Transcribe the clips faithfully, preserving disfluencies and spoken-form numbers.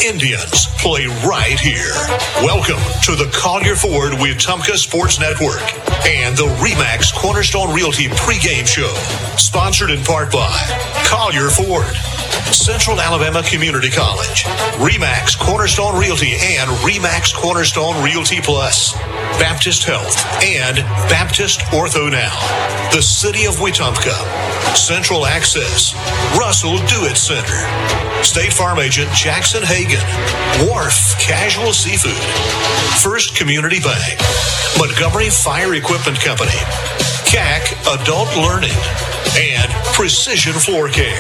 Indians play right here. Welcome to the Collier Ford Wetumpka Sports Network and the RE/MAX Cornerstone Realty pregame show. Sponsored in part by Collier Ford, Central Alabama Community College, RE/MAX Cornerstone Realty and RE/MAX Cornerstone Realty Plus, Baptist Health, and Baptist Ortho Now, the City of Wetumpka, Central Access, Russell Do-It Center, State Farm Agent Jackson Hagan, Wharf Casual Seafood, First Community Bank, Montgomery Fire Equipment Company, C A C Adult Learning, and Precision Floor Care.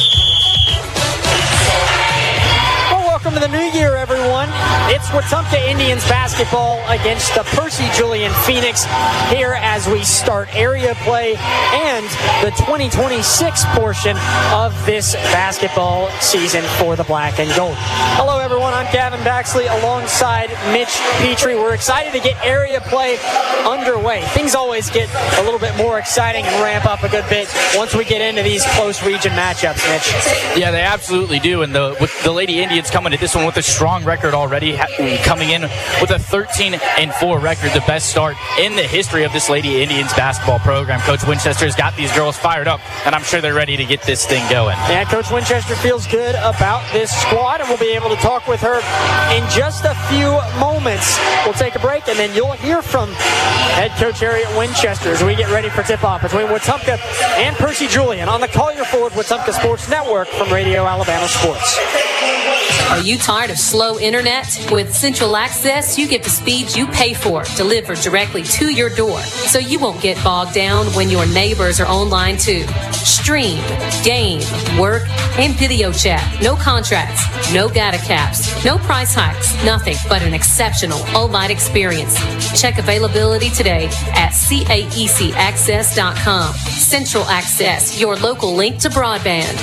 Welcome to the new year, everyone. It's Wetumpka Indians basketball against the Percy Julian Phoenix here as we start area play and the twenty twenty-six portion of this basketball season for the Black and Gold. Hello, everyone. I'm Gavin Baxley alongside Mitch Petrie. We're excited to get area play underway. Things always get a little bit more exciting and ramp up a good bit once we get into these close region matchups, Mitch. Yeah, they absolutely do. And the with the Lady Indians coming to this one with a strong record already, coming in with a thirteen and four record, the best start in the history of this Lady Indians basketball program. Coach Winchester has got these girls fired up, and I'm sure they're ready to get this thing going. Yeah, Coach Winchester feels good about this squad, and we'll be able to talk with her in just a few moments. We'll take a break, and then you'll hear from head coach Harriet Winchester as we get ready for tip-off between Wetumpka and Percy Julian on the Collier Ford Wetumpka Sports Network from Radio Alabama Sports. Are you tired of slow internet? With Central Access, you get the speed you pay for delivered directly to your door, so you won't get bogged down when your neighbors are online too. Stream, game, work, and video chat. No contracts, no data caps, no price hikes, nothing but an exceptional all-night experience. Check availability today at C A E C access dot com. Central Access, your local link to broadband.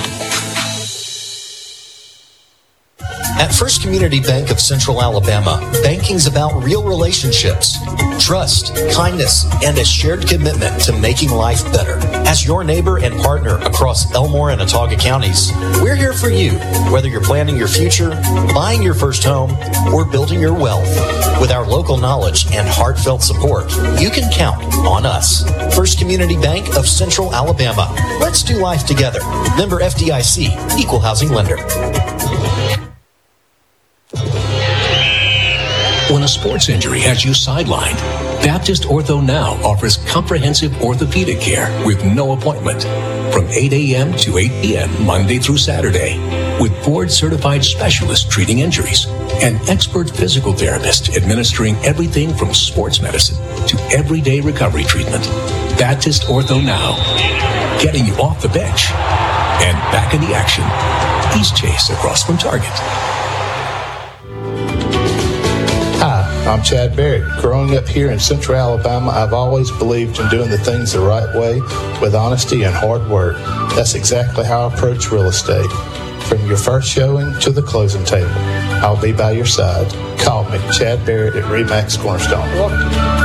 At First Community Bank of Central Alabama, banking's about real relationships, trust, kindness, and a shared commitment to making life better. As your neighbor and partner across Elmore and Autauga counties, we're here for you, whether you're planning your future, buying your first home, or building your wealth. With our local knowledge and heartfelt support, you can count on us. First Community Bank of Central Alabama. Let's do life together. Member F D I C, Equal Housing Lender. When a sports injury has you sidelined, Baptist Ortho Now offers comprehensive orthopedic care with no appointment from eight a.m. to eight p.m. Monday through Saturday, with board-certified specialists treating injuries and expert physical therapists administering everything from sports medicine to everyday recovery treatment. Baptist Ortho Now, getting you off the bench and back in the action. East Chase across from Target. I'm Chad Barrett. Growing up here in Central Alabama, I've always believed in doing the things the right way with honesty and hard work. That's exactly how I approach real estate. From your first showing to the closing table, I'll be by your side. Call me, Chad Barrett at RE/MAX Cornerstone.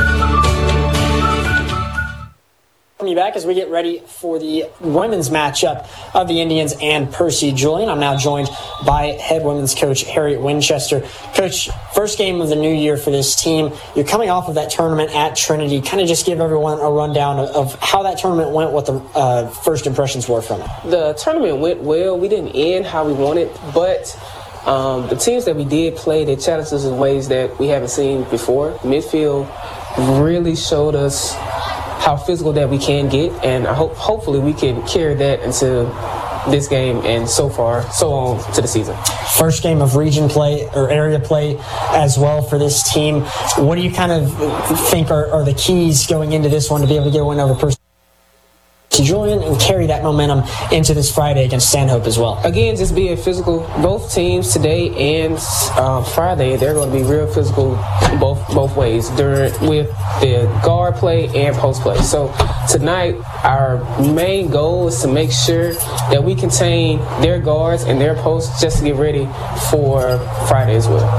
You back as we get ready for the women's matchup of the Indians and Percy Julian. I'm now joined by head women's coach Harriet Winchester. Coach, first game of the new year for this team. You're coming off of that tournament at Trinity. Kind of just give everyone a rundown of, of how that tournament went, what the uh, first impressions were from it. The tournament went well. We didn't end how we wanted, but um, the teams that we did play, they challenged us in ways that we haven't seen before. Midfield really showed us how physical that we can get, and I hope hopefully we can carry that into this game and so far, so on to the season. First game of region play or area play as well for this team. What do you kind of think are, are the keys going into this one to be able to get a win over Percy Julian and carry that momentum into this Friday against Stanhope as well? Again, just being physical. Both teams today and uh, Friday, they're going to be real physical both both ways during with the guard play and post play. So tonight, our main goal is to make sure that we contain their guards and their posts just to get ready for Friday as well.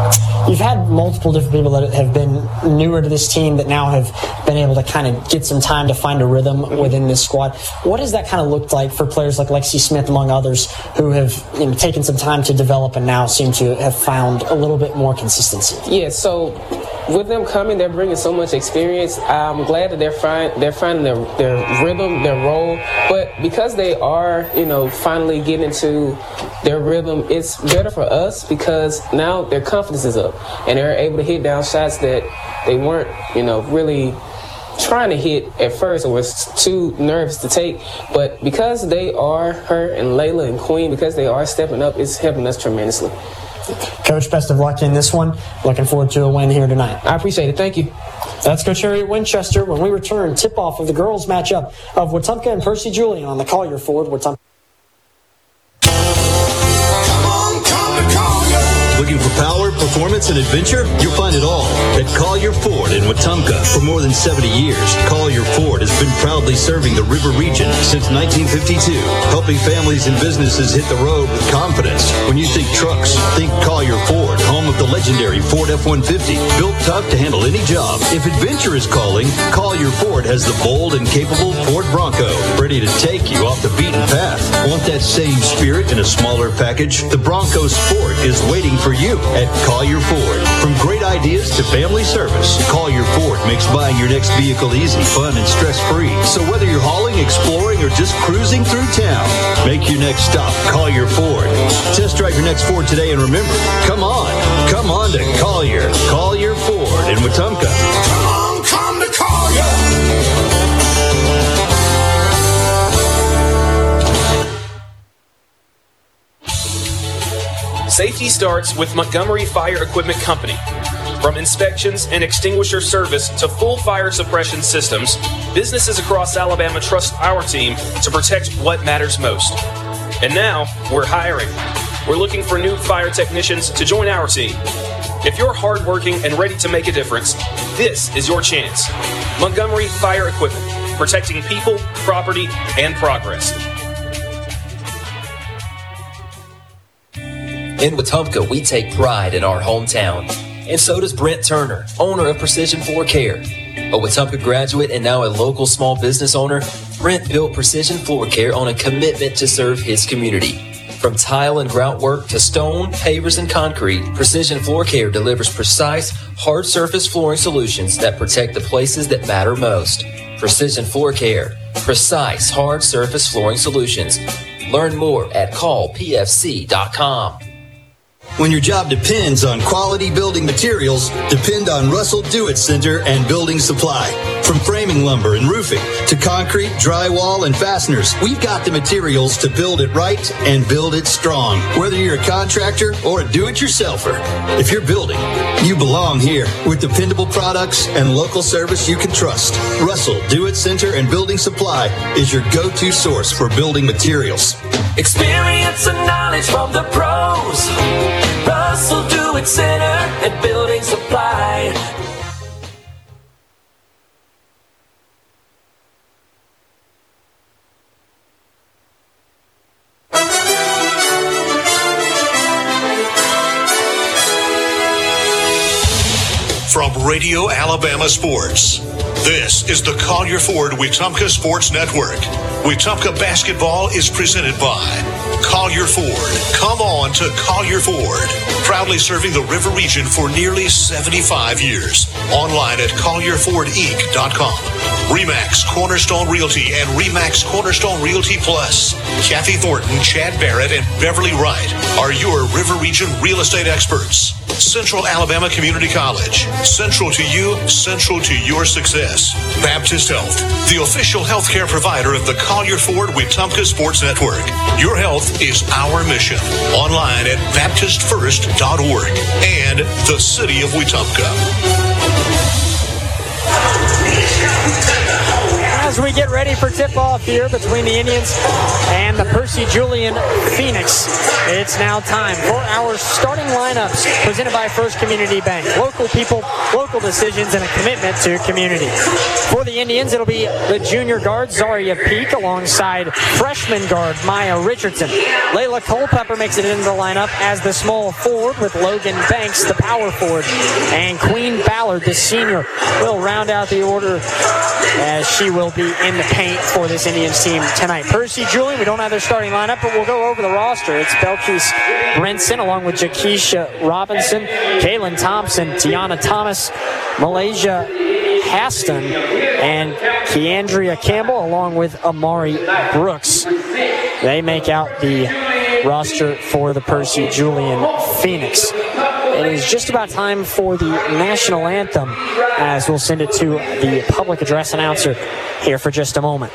you've had multiple different people that have been newer to this team that now have been able to kind of get some time to find a rhythm mm-hmm. within this squad. What has that kind of looked like for players like Lexi Smith, among others, who have you know, taken some time to develop and now seem to have found a little bit more consistency? Yeah, so with them coming, they're bringing so much experience. I'm glad that they're find, they're finding their, their rhythm, their role. But because they are, you know, finally getting into their rhythm, it's better for us because now their confidence is up and they're able to hit down shots that they weren't, you know, really trying to hit at first or was too nervous to take. But because they are, her and Layla and Queen, because they are stepping up, it's helping us tremendously. Coach, best of luck in this one. Looking forward to a win here tonight. I appreciate it. Thank you. That's Coach Harriet Winchester. When we return, tip-off of the girls' matchup of Wetumpka and Percy Julian on the Collier Ford Wetumpka. Looking for power, performance, and adventure? You'll find it all at Collier Ford in Wetumpka. For more than seventy years, Collier Ford has been proudly serving the River region since nineteen fifty-two, helping families and businesses hit the road with confidence. When you think trucks, think Collier Ford, home of the legendary Ford F one fifty, built tough to handle any job. If adventure is calling, Collier Ford has the bold and capable Ford Bronco, ready to take you off the beaten path. Want that same spirit in a smaller package? The Bronco Sport is waiting for you at Collier Ford. From great ideas to family service, Collier Ford makes buying your next vehicle easy, fun, and stress-free. So whether you're hauling, exploring, or just cruising through town, make your next stop Collier Ford. Test drive your next Ford today, and remember, come on, come on to Collier. Collier Ford in Wetumpka. Come on, come to Collier. Safety starts with Montgomery Fire Equipment Company. From inspections and extinguisher service to full fire suppression systems, businesses across Alabama trust our team to protect what matters most. And now, we're hiring. We're looking for new fire technicians to join our team. If you're hardworking and ready to make a difference, this is your chance. Montgomery Fire Equipment, protecting people, property, and progress. In Wetumpka, we take pride in our hometown. And so does Brent Turner, owner of Precision Floor Care. A Wetumpka graduate and now a local small business owner, Brent built Precision Floor Care on a commitment to serve his community. From tile and grout work to stone, pavers, and concrete, Precision Floor Care delivers precise, hard surface flooring solutions that protect the places that matter most. Precision Floor Care. Precise, hard surface flooring solutions. Learn more at call P F C dot com. When your job depends on quality building materials, depend on Russell Do-It Center and Building Supply. From framing lumber and roofing to concrete, drywall, and fasteners, we've got the materials to build it right and build it strong. Whether you're a contractor or a do-it-yourselfer, if you're building, you belong here with dependable products and local service you can trust. Russell Do-It Center and Building Supply is your go-to source for building materials. Experience and knowledge from the pros. Russell Do-It Center and Building Supply. From Radio Alabama Sports, this is the Collier Ford Wetumpka Sports Network. Wetumpka basketball is presented by Collier Ford. Come on to Collier Ford. Proudly serving the River region for nearly seventy-five years. Online at collier ford inc dot com. RE/MAX Cornerstone Realty and RE/MAX Cornerstone Realty Plus. Kathy Thornton, Chad Barrett, and Beverly Wright are your River region real estate experts. Central Alabama Community College. Central to you, central to your success. Baptist Health, the official healthcare provider of the Collier Ford Wetumpka Sports Network. Your health is our mission. Online at baptist first dot org and the City of Wetumpka. As we get ready for tip-off here between the Indians and the Percy Julian Phoenix. It's now time for our starting lineups presented by First Community Bank. Local people, local decisions, and a commitment to community. For the Indians, it'll be the junior guard, Zaria Peak, alongside freshman guard, Maya Richardson. Layla Culpepper makes it into the lineup as the small forward with Logan Banks, the power forward. And Queen Ballard, the senior, will round out the order as she will be in the paint for this Indians team tonight. Percy Julian, we don't have their starting lineup, but we'll go over the roster. It's Belkis Brinson along with Jakisha Robinson, Kaylin Thompson, Tiana Thomas, Malaysia Haston, and Keandria Campbell along with Amari Brooks. They make out the roster for the Percy Julian Phoenix. It is just about time for the national anthem, as we'll send it to the public address announcer here for just a moment.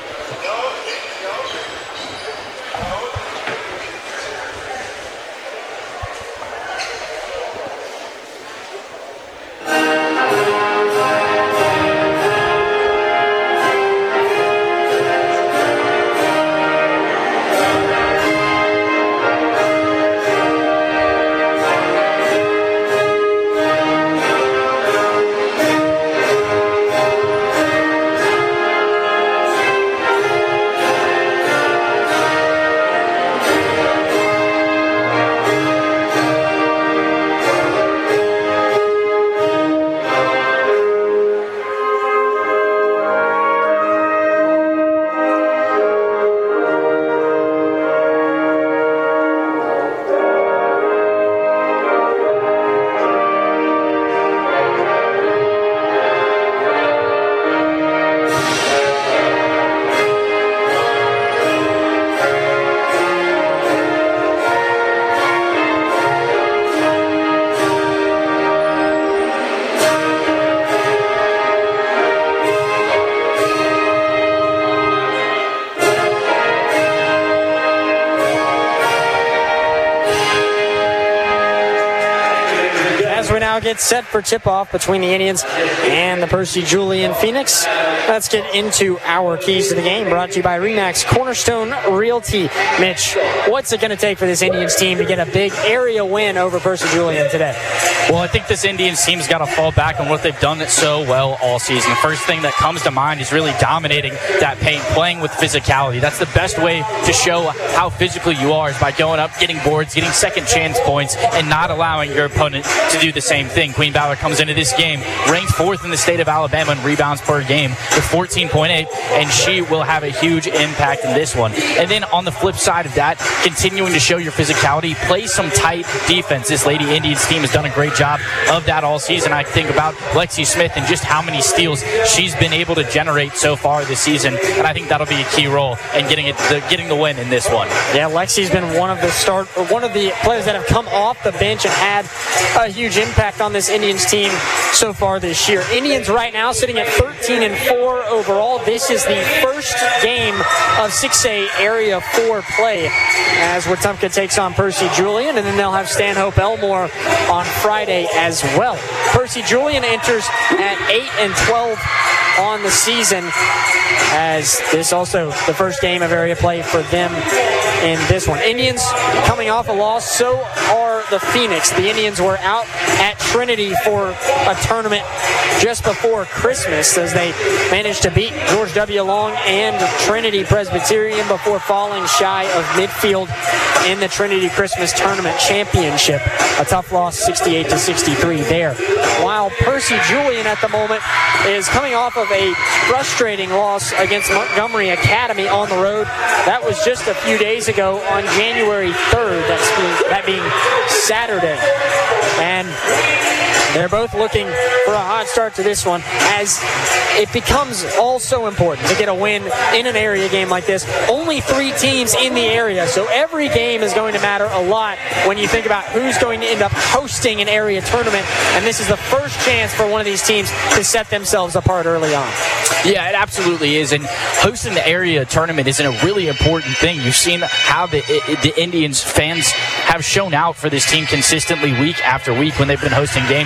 Get set for tip-off between the Indians and the Percy Julian Phoenix. Let's get into our keys to the game, brought to you by RE/MAX Cornerstone Realty. Mitch, what's it going to take for this Indians team to get a big area win over Percy Julian today? Well, I think this Indians team's got to fall back on what they've done so well all season. The first thing that comes to mind is really dominating that paint, playing with physicality. That's the best way to show how physical you are, is by going up, getting boards, getting second chance points, and not allowing your opponent to do the same thing. Queen Ballard comes into this game ranked fourth in the state of Alabama in rebounds per game with fourteen point eight, and she will have a huge impact in this one. And then on the flip side of that, continuing to show your physicality, play some tight defense. This Lady Indians team has done a great job of that all season. I think about Lexi Smith and just how many steals she's been able to generate so far this season, and I think that'll be a key role in getting it, the, getting the win in this one. Yeah, Lexi's been one of the start, or one of the players that have come off the bench and had a huge impact on this Indians team so far this year. Indians right now sitting at thirteen and four overall. This is the first game of six A Area four play as Wetumpka takes on Percy Julian, and then they'll have Stanhope Elmore on Friday as well. Percy Julian enters at eight and twelve on the season, as this also the first game of area play for them in this one. Indians coming off a loss, so are the Phoenix. The Indians were out at Trinity for a tournament just before Christmas as they managed to beat George W. Long and Trinity Presbyterian before falling shy of midfield in the Trinity Christmas Tournament Championship. A tough loss, sixty-eight to sixty-three there. While Percy Julian at the moment is coming off of a frustrating loss against Montgomery Academy on the road. That was just a few days ago on January third, that's being, that being Saturday. And they're both looking for a hot start to this one, as it becomes also important to get a win in an area game like this. Only three teams in the area, so every game is going to matter a lot when you think about who's going to end up hosting an area tournament, and this is the first chance for one of these teams to set themselves apart early on. Yeah, it absolutely is, and hosting the area tournament is a really important thing. You've seen how the, the Indians fans have shown out for this team consistently week after week when they've been hosting games.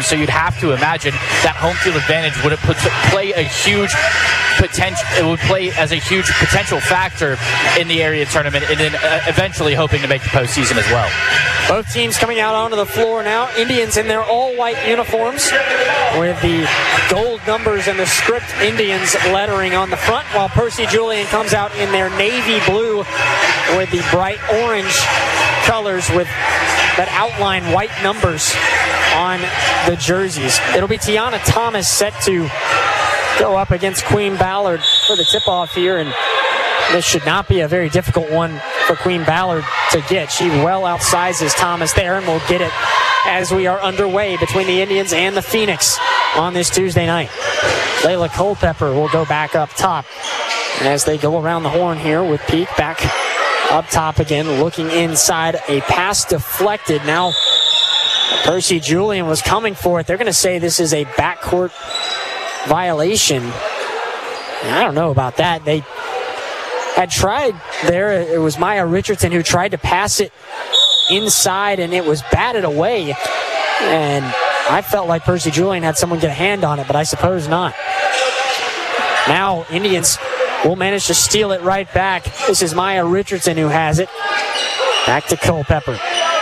so you'd have to imagine that home field advantage would have put, play a huge potential. It would play as a huge potential factor in the area tournament, and then uh, eventually hoping to make the postseason as well. Both teams coming out onto the floor now. Indians in their all-white uniforms with the gold numbers and the script Indians lettering on the front, while Percy Julian comes out in their navy blue with the bright orange colors with that outline white numbers on the jerseys. It'll be Tiana Thomas set to go up against Queen Ballard for the tip-off here, and this should not be a very difficult one for Queen Ballard to get. She well outsizes Thomas there, and we'll get it as we are underway between the Indians and the Phoenix on this Tuesday night. Layla Culpepper will go back up top as they go around the horn here with Peak back up top again, looking inside. A pass deflected. Now Percy Julian was coming for it. They're going to say this is a backcourt violation. I don't know about that. They had tried there. It was Maya Richardson who tried to pass it inside, and it was batted away. And I felt like Percy Julian had someone get a hand on it, but I suppose not. Now Indians will manage to steal it right back. This is Maya Richardson who has it. Back to Culpepper.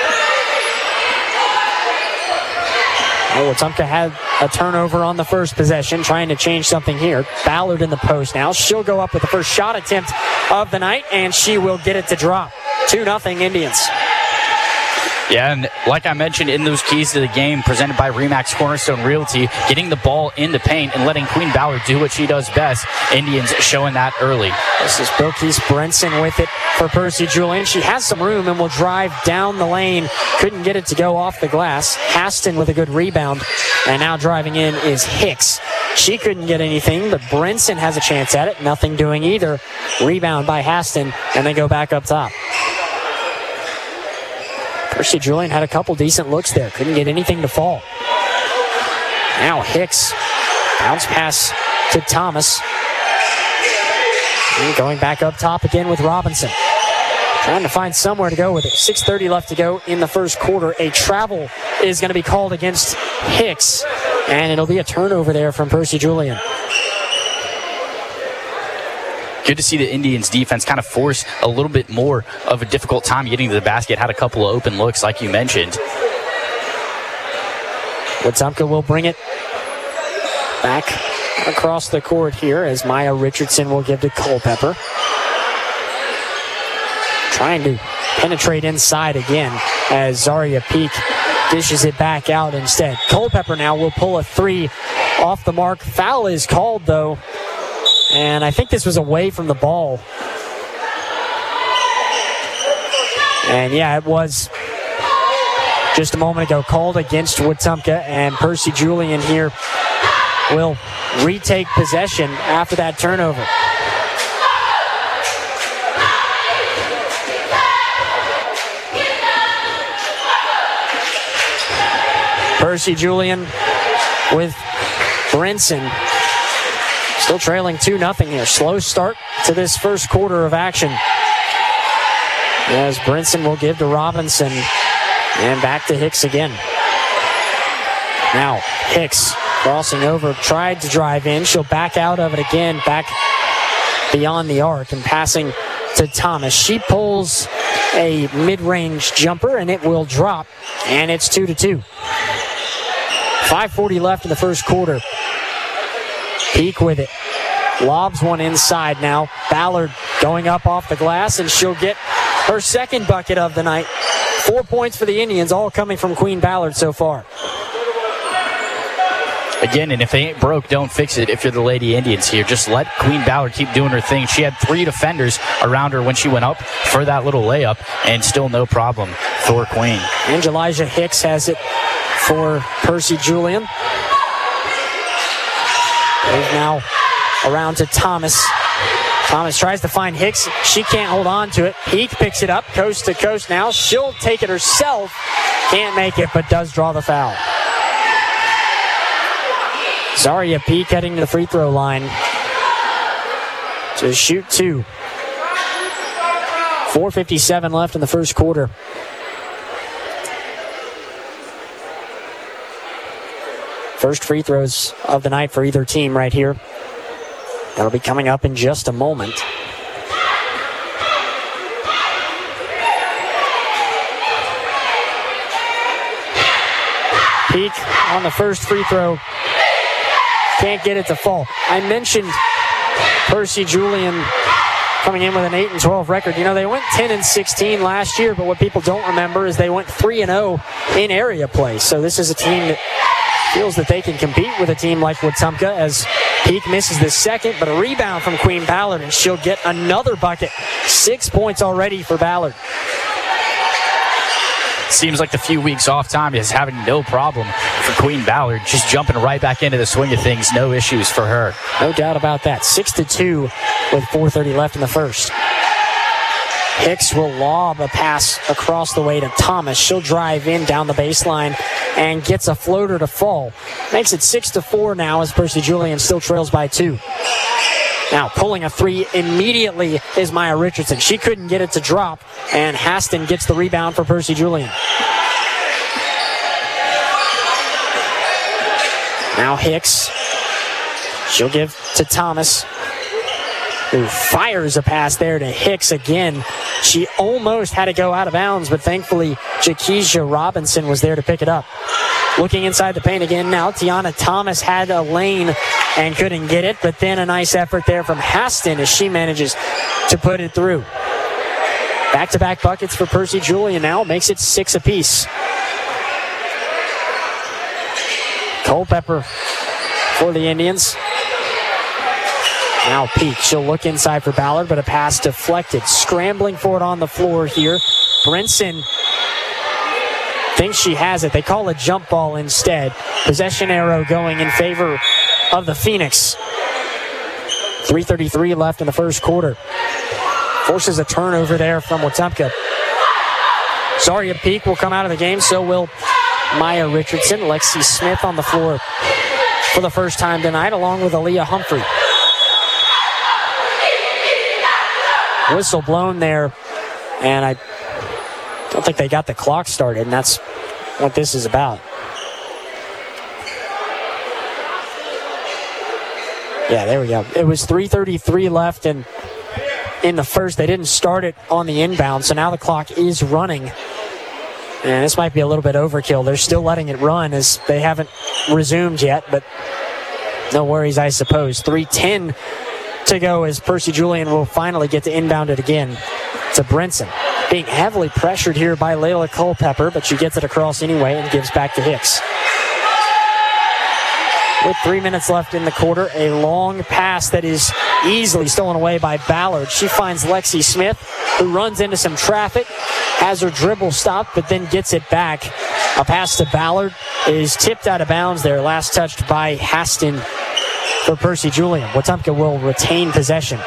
Oh, Wetumpka had a turnover on the first possession, trying to change something here. Ballard in the post now. She'll go up with the first shot attempt of the night, and she will get it to drop. two nothing Indians. Yeah, and like I mentioned in those keys to the game presented by Remax Cornerstone Realty, getting the ball in the paint and letting Queen Ballard do what she does best. Indians showing that early. This is Bilquis Brenson with it for Percy Julian. She has some room and will drive down the lane. Couldn't get it to go off the glass. Haston with a good rebound. And now driving in is Hicks. She couldn't get anything, but Brenson has a chance at it. Nothing doing either. Rebound by Haston, and they go back up top. Percy Julian had a couple decent looks there. Couldn't get anything to fall. Now Hicks. Bounce pass to Thomas. And going back up top again with Robinson. Trying to find somewhere to go with it. six thirty left to go in the first quarter. A travel is going to be called against Hicks. And it'll be a turnover there from Percy Julian. Good to see the Indians defense kind of force a little bit more of a difficult time getting to the basket. Had a couple of open looks like you mentioned. Wetumpka will bring it back across the court here as Maya Richardson will give to Culpepper. Trying to penetrate inside again as Zaria Peak dishes it back out instead. Culpepper now will pull a three off the mark. Foul is called though. And I think this was away from the ball. And yeah, it was just a moment ago called against Wetumpka, and Percy Julian here will retake possession after that turnover. Percy Julian with Brenson. Still trailing two nothing here. Slow start to this first quarter of action. As Brenson will give to Robinson. And back to Hicks again. Now Hicks crossing over. Tried to drive in. She'll back out of it again. Back beyond the arc and passing to Thomas. She pulls a mid-range jumper and it will drop. And it's two to two. five forty left in the first quarter. Peak with it. Lobs one inside now. Ballard going up off the glass, and she'll get her second bucket of the night. Four points for the Indians, all coming from Queen Ballard so far. Again, and if they ain't broke, don't fix it if you're the Lady Indians here. Just let Queen Ballard keep doing her thing. She had three defenders around her when she went up for that little layup, and still no problem for Queen. Angelijah Hicks has it for Percy Julian. They've now around to Thomas. Thomas tries to find Hicks. She can't hold on to it. Peak picks it up coast to coast now. She'll take it herself. Can't make it, but does draw the foul. Zaria Peak heading to the free throw line to shoot two. four fifty-seven left in the first quarter. First free throws of the night for either team right here. That'll be coming up in just a moment. Peak on the first free throw. Can't get it to fall. I mentioned Percy Julian coming in with an eight and twelve record. You know, they went ten and sixteen last year, but what people don't remember is they went three and oh in area play. So this is a team that feels that they can compete with a team like Wetumpka, as Peak misses the second, but a rebound from Queen Ballard, and she'll get another bucket. Six points already for Ballard. Seems like the few weeks off time is having no problem for Queen Ballard. Just jumping right back into the swing of things. No issues for her. No doubt about that. Six to two with four thirty left in the first. Hicks will lob a pass across the way to Thomas. She'll drive in down the baseline and gets a floater to fall. Makes it six to four now as Percy Julian still trails by two. Now pulling a three immediately is Maya Richardson. She couldn't get it to drop, and Haston gets the rebound for Percy Julian. Now Hicks. She'll give to Thomas, who fires a pass there to Hicks again. She almost had to go out of bounds, but thankfully Jakeisha Robinson was there to pick it up. Looking inside the paint again now, Tiana Thomas had a lane and couldn't get it, but then a nice effort there from Haston as she manages to put it through. Back-to-back buckets for Percy Julian now, makes it six apiece. Culpepper for the Indians. Now Peak, she'll look inside for Ballard, but a pass deflected. Scrambling for it on the floor here. Brinson thinks she has it. They call a jump ball instead. Possession arrow going in favor of the Phoenix. three thirty-three left in the first quarter. Forces a turnover there from Wetumpka. Zaria Peak will come out of the game, so will Maya Richardson. Lexi Smith on the floor for the first time tonight, along with Aaliyah Humphrey. Whistle blown there, and I don't think they got the clock started, and that's what this is about. Yeah, there we go. It was three thirty-three left, and in the first, they didn't start it on the inbound, so now the clock is running. And this might be a little bit overkill. They're still letting it run as they haven't resumed yet, but no worries, I suppose. three ten to go as Percy Julian will finally get to inbound it again to Brinson. Being heavily pressured here by Layla Culpepper, but she gets it across anyway and gives back to Hicks. With three minutes left in the quarter, a long pass that is easily stolen away by Ballard. She finds Lexi Smith, who runs into some traffic, has her dribble stopped, but then gets it back. A pass to Ballard is tipped out of bounds there, last touched by Haston for Percy Julian. Wetumpka will retain possession.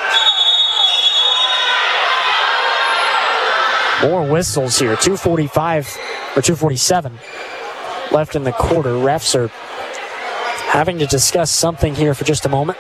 More whistles here. two forty-five or two forty-seven left in the quarter. Refs are having to discuss something here for just a moment.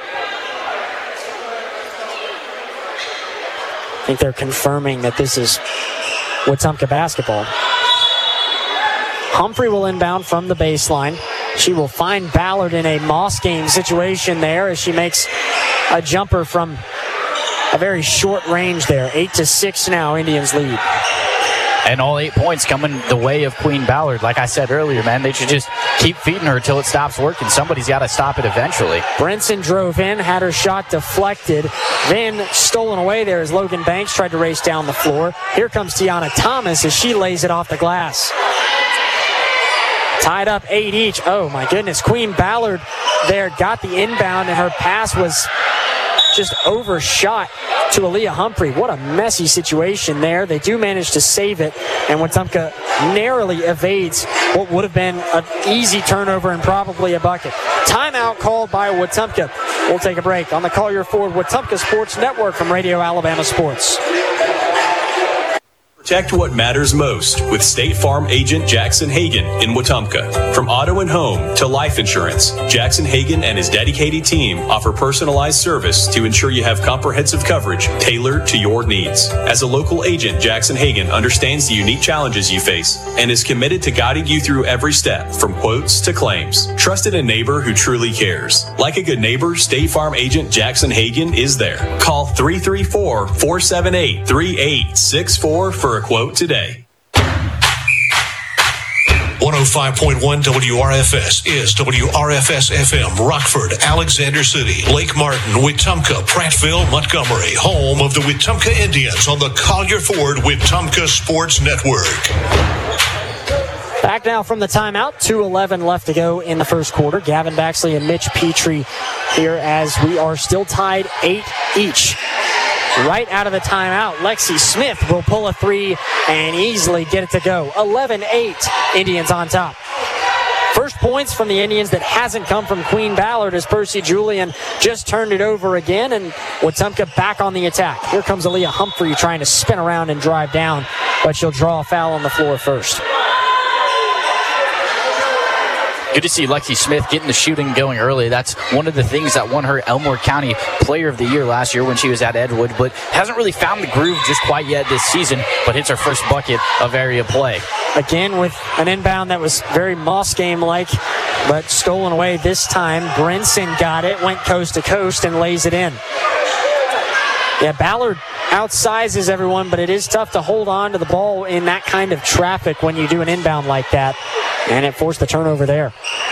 I think they're confirming that this is Wetumpka basketball. Humphrey will inbound from the baseline. She will find Ballard in a Moss game situation there as she makes a jumper from a very short range there. Eight to six now, Indians lead. And all eight points coming the way of Queen Ballard. Like I said earlier, man, they should just keep feeding her until it stops working. Somebody's got to stop it eventually. Brinson drove in, had her shot deflected, then stolen away there as Logan Banks tried to race down the floor. Here comes Tiana Thomas as she lays it off the glass. Tied up eight each. Oh, my goodness. Queen Ballard there got the inbound, and her pass was just overshot to Aaliyah Humphrey. What a messy situation there. They do manage to save it, and Wetumpka narrowly evades what would have been an easy turnover and probably a bucket. Timeout called by Wetumpka. We'll take a break on the Collier Ford Wetumpka Sports Network from Radio Alabama Sports. Protect what matters most with State Farm agent Jackson Hagan in Wetumpka. From auto and home to life insurance, Jackson Hagan and his dedicated team offer personalized service to ensure you have comprehensive coverage tailored to your needs. As a local agent, Jackson Hagan understands the unique challenges you face and is committed to guiding you through every step from quotes to claims. Trusted a neighbor who truly cares. Like a good neighbor, State Farm agent Jackson Hagan is there. Call three three four, four seven eight, three eight six four for a quote today. one oh five point one W R F S is W R F S F M, Rockford, Alexander City, Lake Martin, Wetumpka, Prattville, Montgomery, home of the Wetumpka Indians on the Collier Ford Wetumpka Sports Network. Back now from the timeout, two eleven left to go in the first quarter. Gavin Baxley and Mitch Petrie here as we are still tied eight each. Right out of the timeout, Lexi Smith will pull a three and easily get it to go. eleven eight, Indians on top. First points from the Indians that hasn't come from Queen Ballard as Percy Julian just turned it over again, and Wetumpka back on the attack. Here comes Aaliyah Humphrey trying to spin around and drive down, but she'll draw a foul on the floor first. Good to see Lexi Smith getting the shooting going early. That's one of the things that won her Elmore County Player of the Year last year when she was at Edgewood, but hasn't really found the groove just quite yet this season, but hits her first bucket of area play. Again with an inbound that was very Moss game-like, but stolen away this time. Brinson got it, went coast to coast, and lays it in. Yeah, Ballard outsizes everyone, but it is tough to hold on to the ball in that kind of traffic when you do an inbound like that. And it forced the turnover there.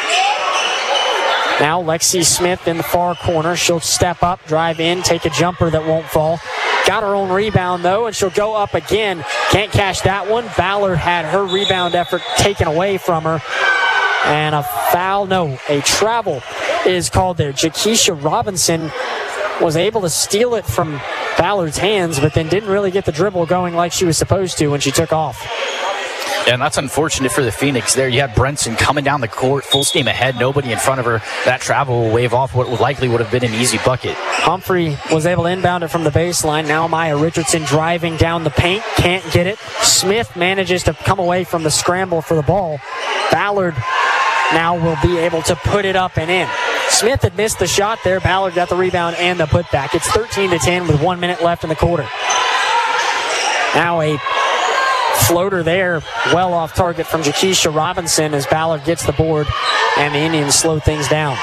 Now Lexi Smith in the far corner. She'll step up, drive in, take a jumper that won't fall. Got her own rebound, though, and she'll go up again. Can't cash that one. Ballard had her rebound effort taken away from her. And a foul, no, a travel is called there. Jakesha Robinson was able to steal it from Ballard's hands, but then didn't really get the dribble going like she was supposed to when she took off. Yeah, and that's unfortunate for the Phoenix there. You had Brenson coming down the court, full steam ahead, nobody in front of her. That travel will wave off what likely would have been an easy bucket. Humphrey was able to inbound it from the baseline. Now Maya Richardson driving down the paint, can't get it. Smith manages to come away from the scramble for the ball. Ballard now will be able to put it up and in. Smith had missed the shot there. Ballard got the rebound and the putback. It's thirteen to ten with one minute left in the quarter. Now a floater there, well off target from Jakesha Robinson as Ballard gets the board and the Indians slow things down.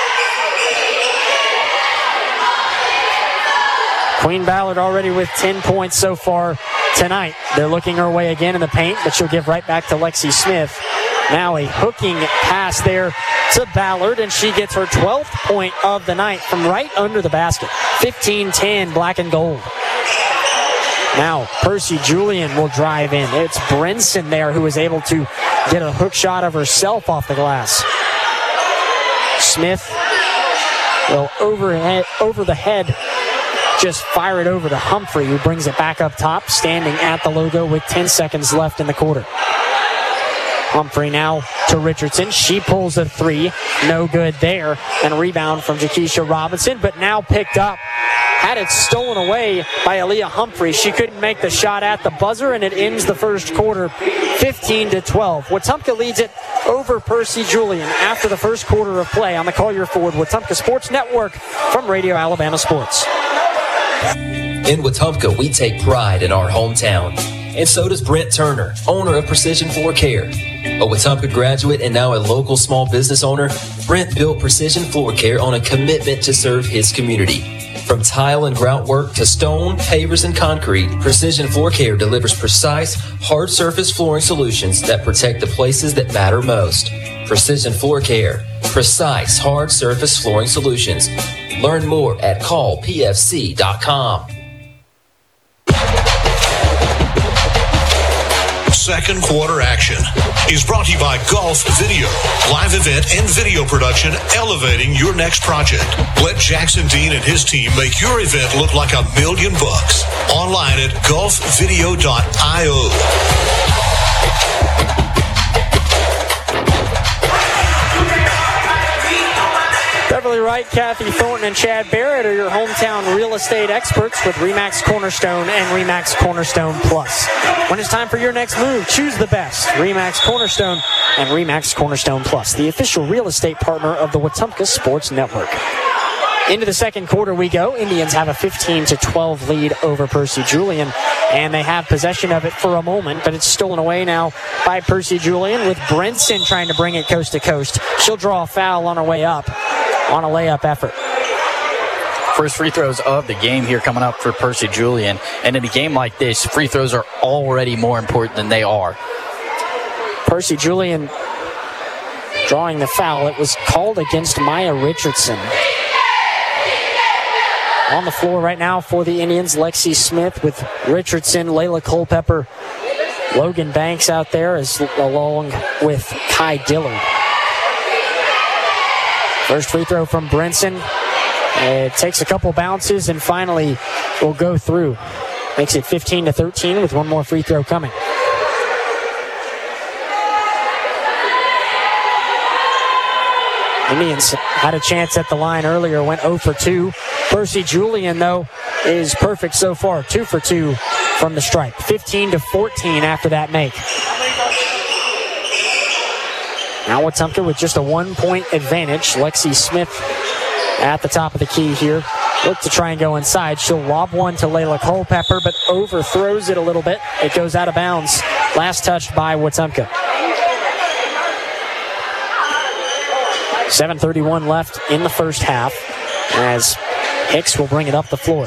Queen Ballard already with ten points so far tonight. They're looking her way again in the paint, but she'll give right back to Lexi Smith. Now a hooking pass there to Ballard, and she gets her twelfth point of the night from right under the basket. fifteen ten, black and gold. Now Percy Julian will drive in. It's Brinson there who is able to get a hook shot of herself off the glass. Smith will overhead, over the head just fire it over to Humphrey, who brings it back up top, standing at the logo with ten seconds left in the quarter. Humphrey now to Richardson. She pulls a three. No good there. And a rebound from Jakesha Robinson, but now picked up. Had it stolen away by Aaliyah Humphrey. She couldn't make the shot at the buzzer, and it ends the first quarter fifteen to twelve. Wetumpka leads it over Percy Julian after the first quarter of play on the Collier Ford Wetumpka Sports Network from Radio Alabama Sports. In Wetumpka, we take pride in our hometown. And so does Brent Turner, owner of Precision Floor Care. A Wetumpka graduate and now a local small business owner, Brent built Precision Floor Care on a commitment to serve his community. From tile and grout work to stone, pavers, and concrete, Precision Floor Care delivers precise, hard surface flooring solutions that protect the places that matter most. Precision Floor Care. Precise, hard surface flooring solutions. Learn more at call p f c dot com. Second quarter action is brought to you by Golf Video. Live event and video production elevating your next project. Let Jackson Dean and his team make your event look like a million bucks. Online at golf video dot io. Beverly right. Kathy Thornton and Chad Barrett are your hometown real estate experts with RE/MAX Cornerstone and RE/MAX Cornerstone Plus. When it's time for your next move, choose the best. RE/MAX Cornerstone and RE/MAX Cornerstone Plus, the official real estate partner of the Wetumpka Sports Network. Into the second quarter we go. Indians have a fifteen to twelve lead over Percy Julian, and they have possession of it for a moment, but it's stolen away now by Percy Julian with Brinson trying to bring it coast to coast. She'll draw a foul on her way up on a layup effort. First free throws of the game here coming up for Percy Julian, and in a game like this, free throws are already more important than they are. Percy Julian drawing the foul. It was called against Maya Richardson. On the floor right now for the Indians, Lexi Smith with Richardson, Layla Culpepper, Logan Banks out there as along with Kai Dillard. First free throw from Brinson. It takes a couple bounces and finally will go through. Makes it fifteen to thirteen with one more free throw coming. Indians had a chance at the line earlier, went zero for two. Percy Julian, though, is perfect so far. two for two from the stripe. fifteen to fourteen after that make. Now Wetumpka with just a one-point advantage. Lexi Smith at the top of the key here. Look to try and go inside. She'll lob one to Layla Culpepper, but overthrows it a little bit. It goes out of bounds. Last touched by Wetumpka. seven thirty-one left in the first half as Hicks will bring it up the floor.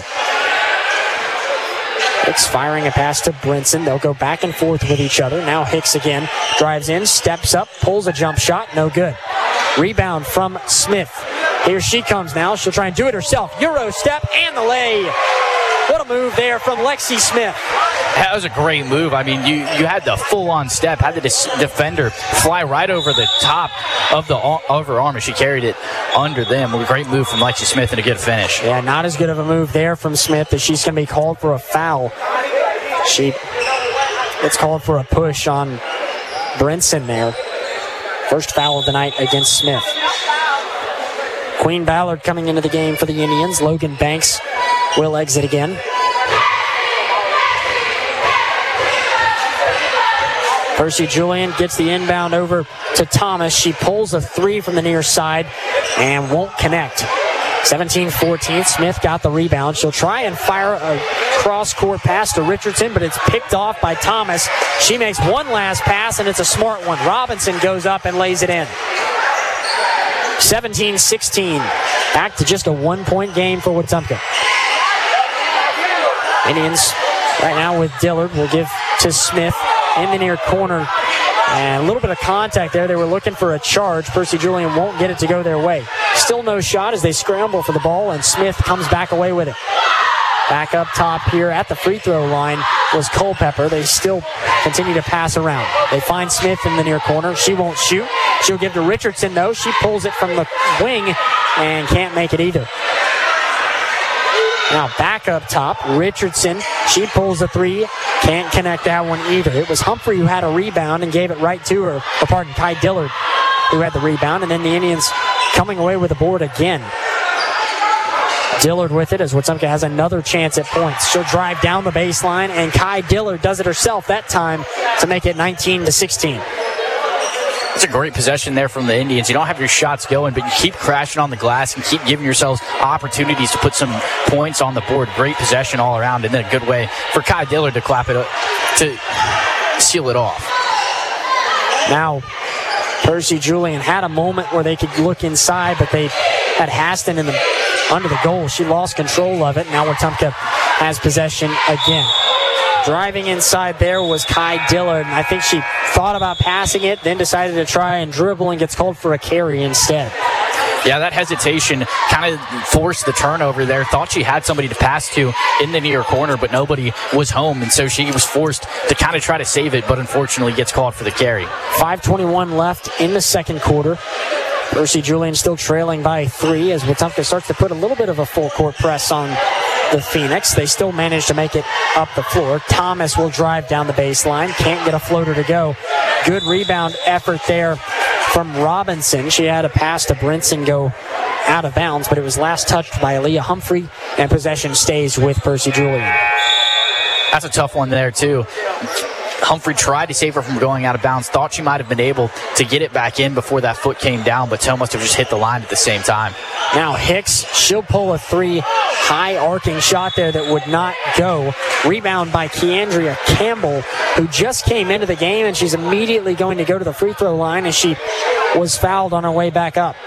Hicks firing a pass to Brinson. They'll go back and forth with each other. Now Hicks again drives in, steps up, pulls a jump shot. No good. Rebound from Smith. Here she comes now. She'll try and do it herself. Euro step and the lay. What a move there from Lexi Smith. That was a great move. I mean, you, you had the full-on step, had the dis- defender fly right over the top of the over arm, and she carried it under them. A great move from Lexi Smith and a good finish. Yeah, not as good of a move there from Smith as she's going to be called for a foul. She gets called for a push on Brinson there. First foul of the night against Smith. Queen Ballard coming into the game for the Indians. Logan Banks will exit again. Percy Julian gets the inbound over to Thomas. She pulls a three from the near side and won't connect. seventeen fourteen. Smith got the rebound. She'll try and fire a cross-court pass to Richardson, but it's picked off by Thomas. She makes one last pass, and it's a smart one. Robinson goes up and lays it in. seventeen sixteen. Back to just a one-point game for Wetumpka. Indians right now with Dillard will give to Smith in the near corner. And a little bit of contact there. They were looking for a charge. Percy Julian won't get it to go their way. Still no shot as they scramble for the ball, and Smith comes back away with it. Back up top here at the free throw line was Culpepper. They still continue to pass around. They find Smith in the near corner. She won't shoot. She'll give to Richardson, though. She pulls it from the wing and can't make it either. Now back up top, Richardson. She pulls a three. Can't connect that one either. It was Humphrey who had a rebound and gave it right to her. Or pardon, Kai Dillard who had the rebound. And then the Indians coming away with the board again. Dillard with it as Wetumpka has another chance at points. She'll drive down the baseline, and Kai Dillard does it herself that time to make it nineteen to sixteen. It's a great possession there from the Indians. You don't have your shots going, but you keep crashing on the glass and keep giving yourselves opportunities to put some points on the board. Great possession all around, and then a good way for Kai Dillard to clap it up, to seal it off. Now, Percy Julian had a moment where they could look inside, but they had Haston in the under the goal. She lost control of it. Now Wetumpka has possession again. Driving inside there was Kai Dillard, and I think she thought about passing it, then decided to try and dribble and gets called for a carry instead. Yeah, that hesitation kind of forced the turnover there. Thought she had somebody to pass to in the near corner, but nobody was home, and so she was forced to kind of try to save it, but unfortunately gets called for the carry. five twenty-one left in the second quarter. Percy Julian still trailing by three as Wetumpka starts to put a little bit of a full court press on the Phoenix. They still manage to make it up the floor. Thomas will drive down the baseline. Can't get a floater to go. Good rebound effort there from Robinson. She had a pass to Brinson go out of bounds, but it was last touched by Aaliyah Humphrey, and possession stays with Percy Julian. That's a tough one there, too. Humphrey tried to save her from going out of bounds, thought she might have been able to get it back in before that foot came down, but Toe must have just hit the line at the same time. Now Hicks, she'll pull a three, high arcing shot there that would not go. Rebound by Keandria Campbell, who just came into the game, and she's immediately going to go to the free throw line as she was fouled on her way back up.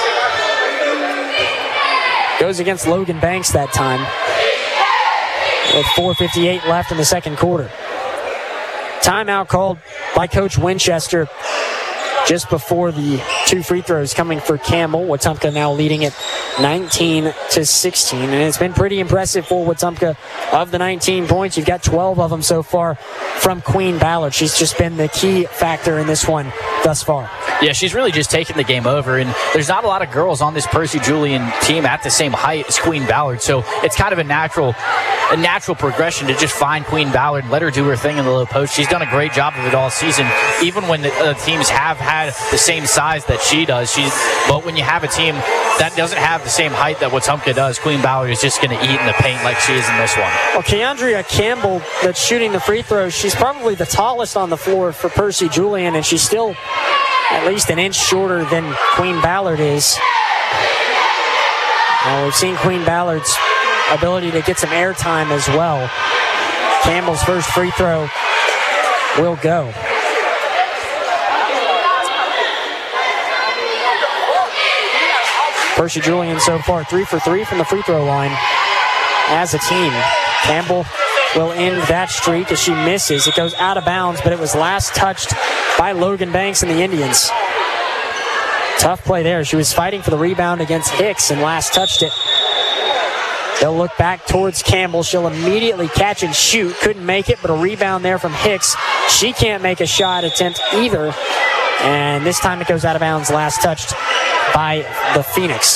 Goes against Logan Banks that time with four fifty-eight left in the second quarter. Timeout called by Coach Winchester just before the two free throws coming for Campbell. Wetumpka now leading it nineteen to sixteen, and it's been pretty impressive for Wetumpka. Of the nineteen points, you've got twelve of them so far from Queen Ballard. She's just been the key factor in this one thus far. Yeah, she's really just taken the game over, and there's not a lot of girls on this Percy Julian team at the same height as Queen Ballard, so it's kind of a natural a natural progression to just find Queen Ballard and let her do her thing in the low post. She's done a great job of it all season, even when the uh, teams have had the same size that she does. She's, but when you have a team that doesn't have the same height that Wetumpka does, Queen Ballard is just going to eat in the paint like she is in this one. Well, Keandria Campbell, that's shooting the free throws, she's probably the tallest on the floor for Percy Julian, and she's still at least an inch shorter than Queen Ballard is. Now, we've seen Queen Ballard's ability to get some air time as well. Campbell's first free throw will go. Percy Julian so far three for three from the free throw line as a team. Campbell will end that streak as she misses. It goes out of bounds, but it was last touched by Logan Banks and the Indians. Tough play there. She was fighting for the rebound against Hicks and last touched it. They'll look back towards Campbell. She'll immediately catch and shoot. Couldn't make it, but a rebound there from Hicks. She can't make a shot attempt either. And this time it goes out of bounds, last touched by the Phoenix.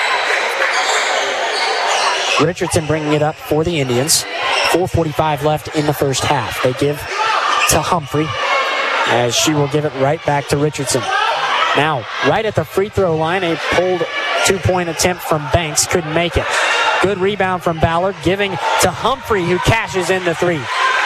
Richardson bringing it up for the Indians. four forty-five left in the first half. They give to Humphrey as she will give it right back to Richardson. Now, right at the free throw line, a pulled two-point attempt from Banks. Couldn't make it. Good rebound from Ballard, giving to Humphrey, who cashes in the three.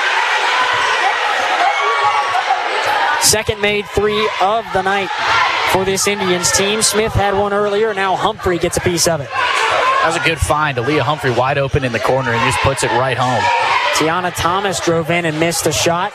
Second made three of the night for this Indians team. Smith had one earlier. Now Humphrey gets a piece of it. That was a good find. Aaliyah Humphrey wide open in the corner and just puts it right home. Tiana Thomas drove in and missed a shot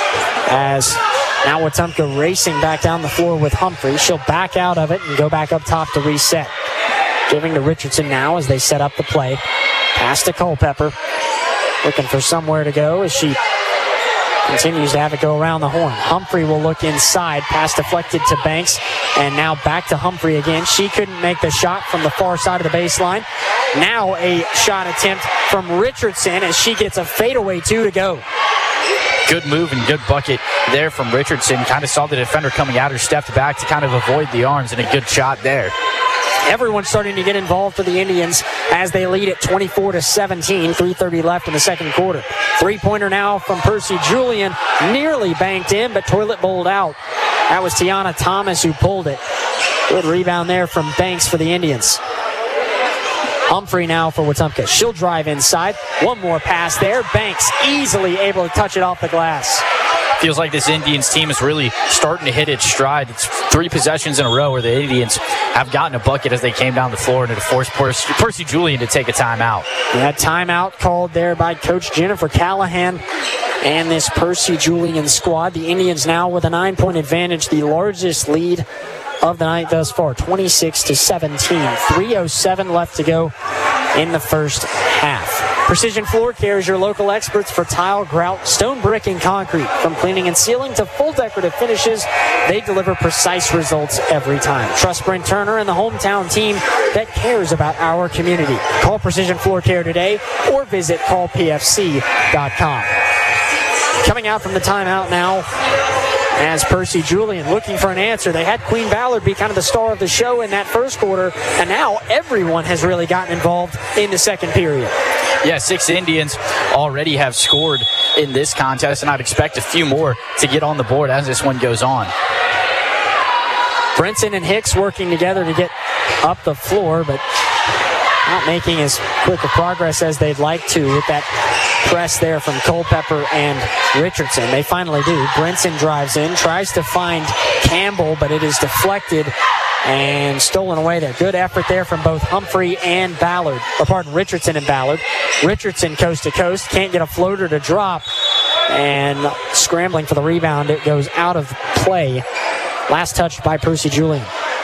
as now Wetumpka racing back down the floor with Humphrey. She'll back out of it and go back up top to reset. Giving to Richardson now as they set up the play. Pass to Culpepper. Looking for somewhere to go as she continues to have it go around the horn. Humphrey will look inside. Pass deflected to Banks. And now back to Humphrey again. She couldn't make the shot from the far side of the baseline. Now a shot attempt from Richardson as she gets a fadeaway two to go. Good move and good bucket there from Richardson. Kind of saw the defender coming at her, stepped back to kind of avoid the arms, and a good shot there. Everyone's starting to get involved for the Indians as they lead at twenty-four to seventeen. three thirty left in the second quarter. Three-pointer now from Percy Julian. Nearly banked in, but toilet bowled out. That was Tiana Thomas who pulled it. Good rebound there from Banks for the Indians. Humphrey now for Wetumpka. She'll drive inside. One more pass there. Banks easily able to touch it off the glass. Feels like this Indians team is really starting to hit its stride. It's three possessions in a row where the Indians have gotten a bucket as they came down the floor and it forced Percy, Percy Julian to take a timeout. Yeah, timeout called there by Coach Jennifer Callahan and this Percy Julian squad. The Indians now with a nine-point advantage, the largest lead of the night thus far, twenty-six to seventeen. three oh seven left to go in the first half. Precision Floor Care is your local experts for tile, grout, stone, brick, and concrete. From cleaning and sealing to full decorative finishes, they deliver precise results every time. Trust Brent Turner and the hometown team that cares about our community. Call Precision Floor Care today or visit call p f c dot com. Coming out from the timeout now as Percy Julian looking for an answer. They had Queen Ballard be kind of the star of the show in that first quarter, and now everyone has really gotten involved in the second period. Yeah, six Indians already have scored in this contest, and I'd expect a few more to get on the board as this one goes on. Brinson and Hicks working together to get up the floor, but not making as quick a progress as they'd like to with that press there from Culpepper and Richardson. They finally do. Brinson drives in, tries to find Campbell, but it is deflected and stolen away there. Good effort there from both Humphrey and Ballard, or pardon, Richardson and Ballard. Richardson coast to coast, can't get a floater to drop, and scrambling for the rebound, it goes out of play. Last touched by Percy Julian.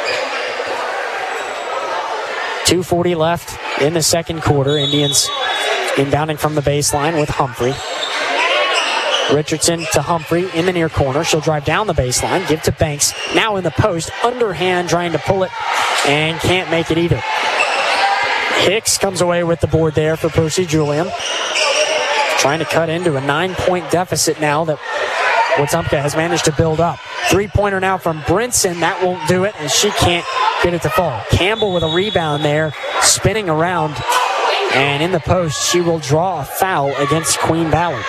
two forty left in the second quarter. Indians inbounding from the baseline with Humphrey. Richardson to Humphrey in the near corner. She'll drive down the baseline, give to Banks. Now in the post, underhand trying to pull it and can't make it either. Hicks comes away with the board there for Percy Julian. Trying to cut into a nine-point deficit now that Wetumpka has managed to build up. Three-pointer now from Brinson. That won't do it, and she can't get it to fall. Campbell with a rebound there, spinning around. And in the post, she will draw a foul against Queen Ballard.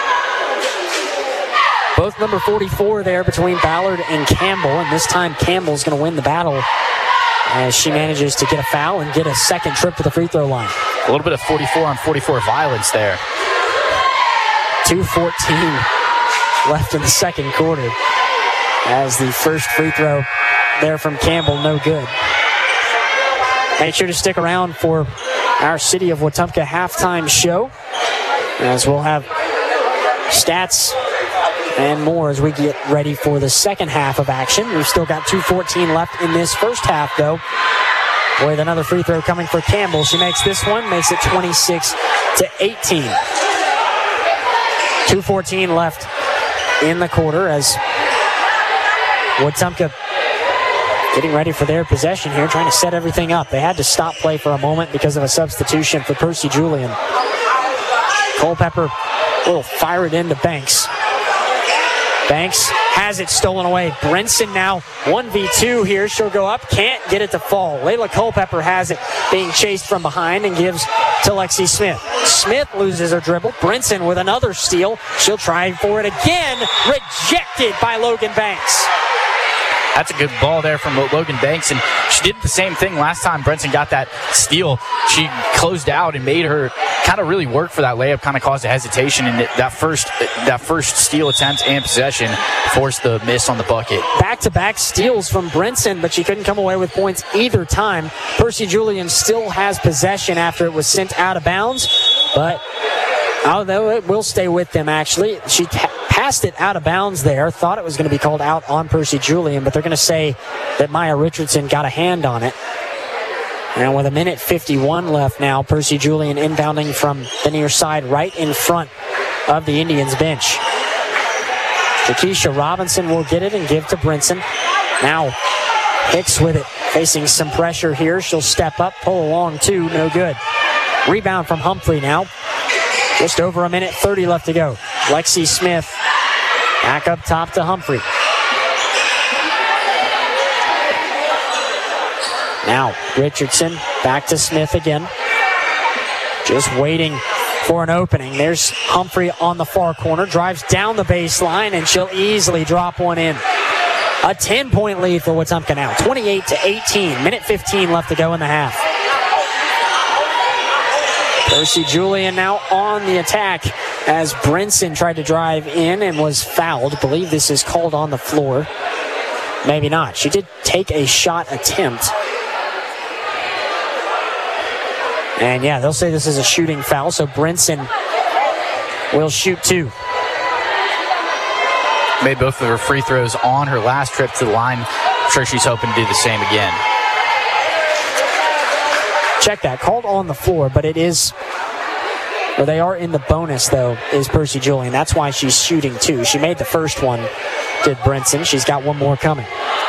Both number forty-four there between Ballard and Campbell, and this time Campbell's going to win the battle as she manages to get a foul and get a second trip to the free throw line. A little bit of forty-four on forty-four violence there. two fourteen left in the second quarter as the first free throw there from Campbell, no good. Make sure to stick around for our City of Wetumpka halftime show, as we'll have stats and more as we get ready for the second half of action. We've still got two fourteen left in this first half, though. With another free throw coming for Campbell. She makes this one, makes it twenty-six to eighteen. two fourteen left in the quarter as Wetumpka getting ready for their possession here, trying to set everything up. They had to stop play for a moment because of a substitution for Percy Julian. Culpepper will fire it into Banks. Banks has it stolen away. Brinson now one v two here. She'll go up, can't get it to fall. Layla Culpepper has it, being chased from behind, and gives to Lexi Smith. Smith loses her dribble. Brinson with another steal. She'll try for it again. Rejected by Logan Banks. That's a good ball there from Logan Banks, and she did the same thing last time Brinson got that steal. She closed out and made her kind of really work for that layup, kind of caused a hesitation, and that first that first steal attempt and possession forced the miss on the bucket. Back-to-back steals from Brinson, but she couldn't come away with points either time. Percy Julian still has possession after it was sent out of bounds, but although it will stay with them, actually. She t- passed it out of bounds there. Thought it was going to be called out on Percy Julian, but they're going to say that Maya Richardson got a hand on it. And with a minute fifty-one left now, Percy Julian inbounding from the near side right in front of the Indians bench. Takesha Robinson will get it and give to Brinson. Now Hicks with it, facing some pressure here. She'll step up, pull along two, no good. Rebound from Humphrey now. Just over a minute thirty left to go. Lexi Smith back up top to Humphrey. Now Richardson back to Smith again. Just waiting for an opening. There's Humphrey on the far corner. Drives down the baseline, and she'll easily drop one in. A ten-point lead for Wetumpka now. twenty-eight to eighteen. Minute fifteen left to go in the half. Percy Julian now on the attack as Brinson tried to drive in and was fouled. I believe this is called on the floor. Maybe not. She did take a shot attempt. And yeah, they'll say this is a shooting foul, so Brinson will shoot two. Made both of her free throws on her last trip to the line. I'm sure she's hoping to do the same again. Check that. Called on the floor, but it is, or they are in the bonus, though, is Percy Julian. That's why she's shooting two. She made the first one, did Brinson. She's got one more coming.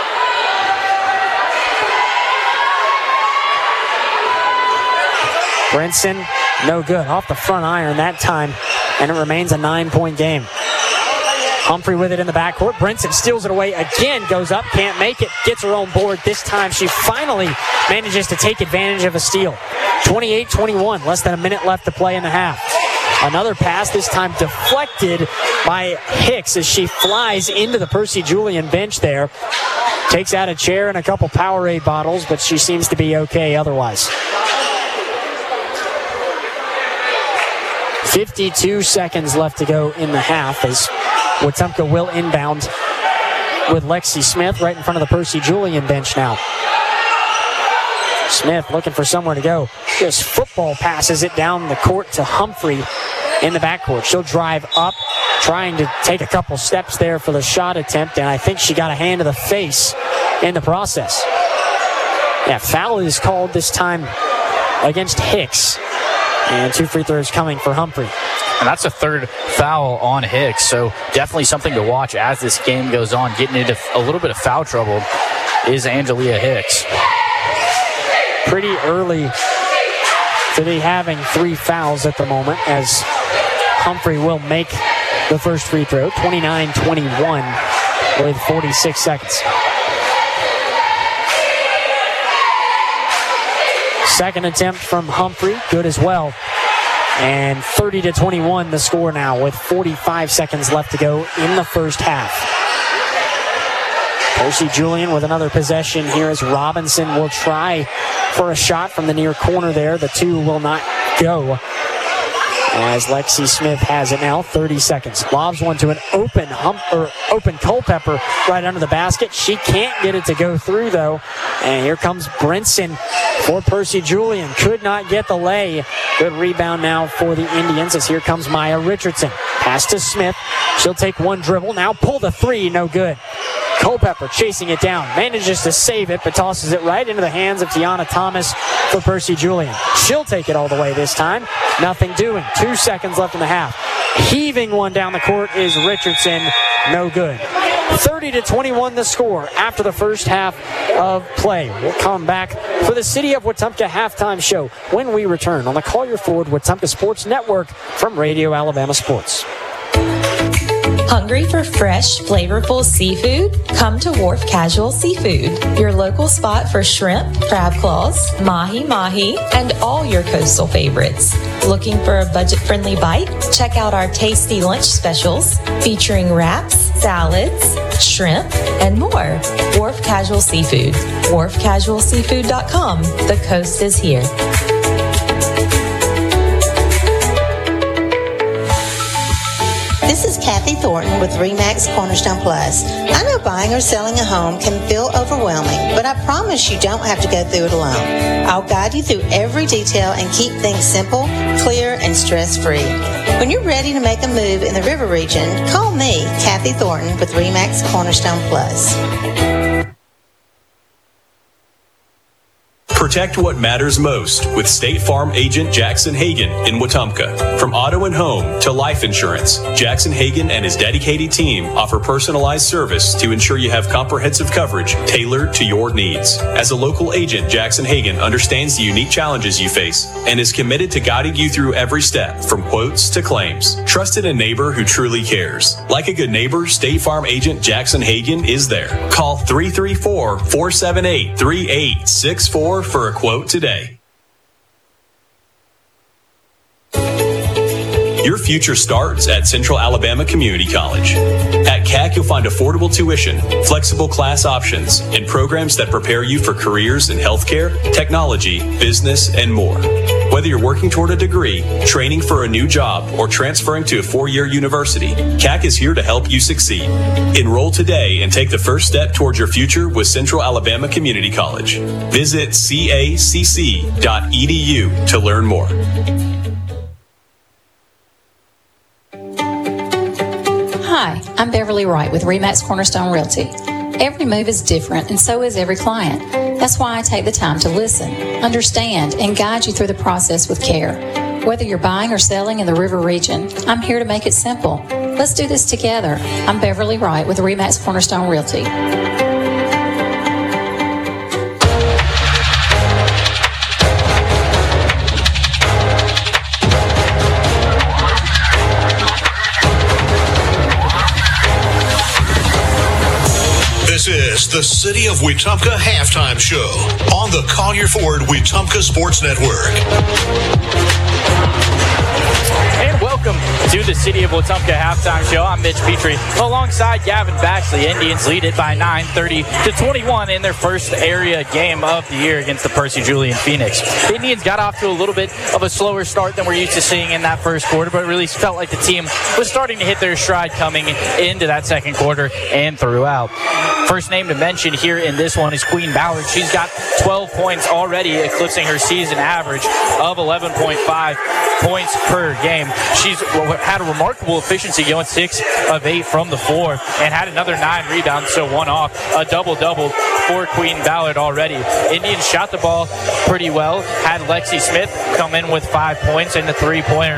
Brinson, no good. Off the front iron that time, and it remains a nine-point game. Humphrey with it in the backcourt. Brinson steals it away again, goes up, can't make it, gets her own board. This time she finally manages to take advantage of a steal. twenty-eight twenty-one, less than a minute left to play in the half. Another pass, this time deflected by Hicks as she flies into the Percy Julian bench there. Takes out a chair and a couple Powerade bottles, but she seems to be okay otherwise. fifty-two seconds left to go in the half as Wetumpka will inbound with Lexi Smith right in front of the Percy Julian bench now. Smith looking for somewhere to go. Just football passes it down the court to Humphrey in the backcourt. She'll drive up, trying to take a couple steps there for the shot attempt, and I think she got a hand to the face in the process. Yeah, foul is called this time against Hicks. And two free throws coming for Humphrey. And that's a third foul on Hicks, so definitely something to watch as this game goes on. Getting into a little bit of foul trouble is Angelia Hicks. Pretty early to be having three fouls at the moment, as Humphrey will make the first free throw. twenty-nine twenty-one with forty-six seconds. Second attempt from Humphrey, good as well. And thirty to twenty-one the score now with forty-five seconds left to go in the first half. Percy Julian with another possession here as Robinson will try for a shot from the near corner there. The two will not go, as Lexi Smith has it now. thirty seconds. Lobs one to an open hump or open Culpepper right under the basket. She can't get it to go through though. And here comes Brinson for Percy Julian. Could not get the lay. Good rebound now for the Indians as here comes Maya Richardson. Pass to Smith. She'll take one dribble. Now pull the three. No good. Culpepper chasing it down. Manages to save it, but tosses it right into the hands of Tiana Thomas for Percy Julian. She'll take it all the way this time. Nothing doing. Two seconds left in the half. Heaving one down the court is Richardson. No good. thirty to twenty-one the score after the first half of play. We'll come back for the City of Wetumpka halftime show when we return on the Collier Ford Wetumpka Sports Network from Radio Alabama Sports. Hungry for fresh, flavorful seafood? Come to Wharf Casual Seafood, your local spot for shrimp, crab claws, mahi-mahi, and all your coastal favorites. Looking for a budget-friendly bite? Check out our tasty lunch specials featuring wraps, salads, shrimp, and more. Wharf Casual Seafood, wharf casual seafood dot com. The coast is here. This is Kathy Thornton with RE/MAX Cornerstone Plus. I know buying or selling a home can feel overwhelming, but I promise you don't have to go through it alone. I'll guide you through every detail and keep things simple, clear, and stress-free. When you're ready to make a move in the River Region, call me, Kathy Thornton, with RE/MAX Cornerstone Plus. Protect what matters most with State Farm agent Jackson Hagan in Wetumpka. From auto and home to life insurance, Jackson Hagan and his dedicated team offer personalized service to ensure you have comprehensive coverage tailored to your needs. As a local agent, Jackson Hagan understands the unique challenges you face and is committed to guiding you through every step, from quotes to claims. Trust in a neighbor who truly cares. Like a good neighbor, State Farm agent Jackson Hagan is there. Call three three four, four seven eight, three eight six four for a quote today. Your future starts at Central Alabama Community College. At C A C, you'll find affordable tuition, flexible class options, and programs that prepare you for careers in healthcare, technology, business, and more. Whether you're working toward a degree, training for a new job, or transferring to a four-year university, C A C is here to help you succeed. Enroll today and take the first step towards your future with Central Alabama Community College. Visit C A C C dot E D U to learn more. Hi, I'm Beverly Wright with RE/MAX Cornerstone Realty. Every move is different, and so is every client. That's why I take the time to listen, understand, and guide you through the process with care. Whether you're buying or selling in the River Region, I'm here to make it simple. Let's do this together. I'm Beverly Wright with RE/MAX Cornerstone Realty. This is the City of Wetumpka halftime show on the Collier Ford Wetumpka Sports Network. And welcome to the City of Wetumpka halftime show. I'm Mitch Petrie alongside Gavin Baxley. Indians lead it by nine, thirty to twenty-one in their first area game of the year against the Percy Julian Phoenix. The Indians got off to a little bit of a slower start than we're used to seeing in that first quarter, but it really felt like the team was starting to hit their stride coming into that second quarter and throughout. First name to mention here in this one is Queen Ballard. She's got twelve points already, eclipsing her season average of eleven point five points per game. She's had a remarkable efficiency, going six of eight from the floor, and had another nine rebounds, so one off. A double-double for Queen Ballard already. Indians shot the ball pretty well. Had Lexi Smith come in with five points and the three-pointer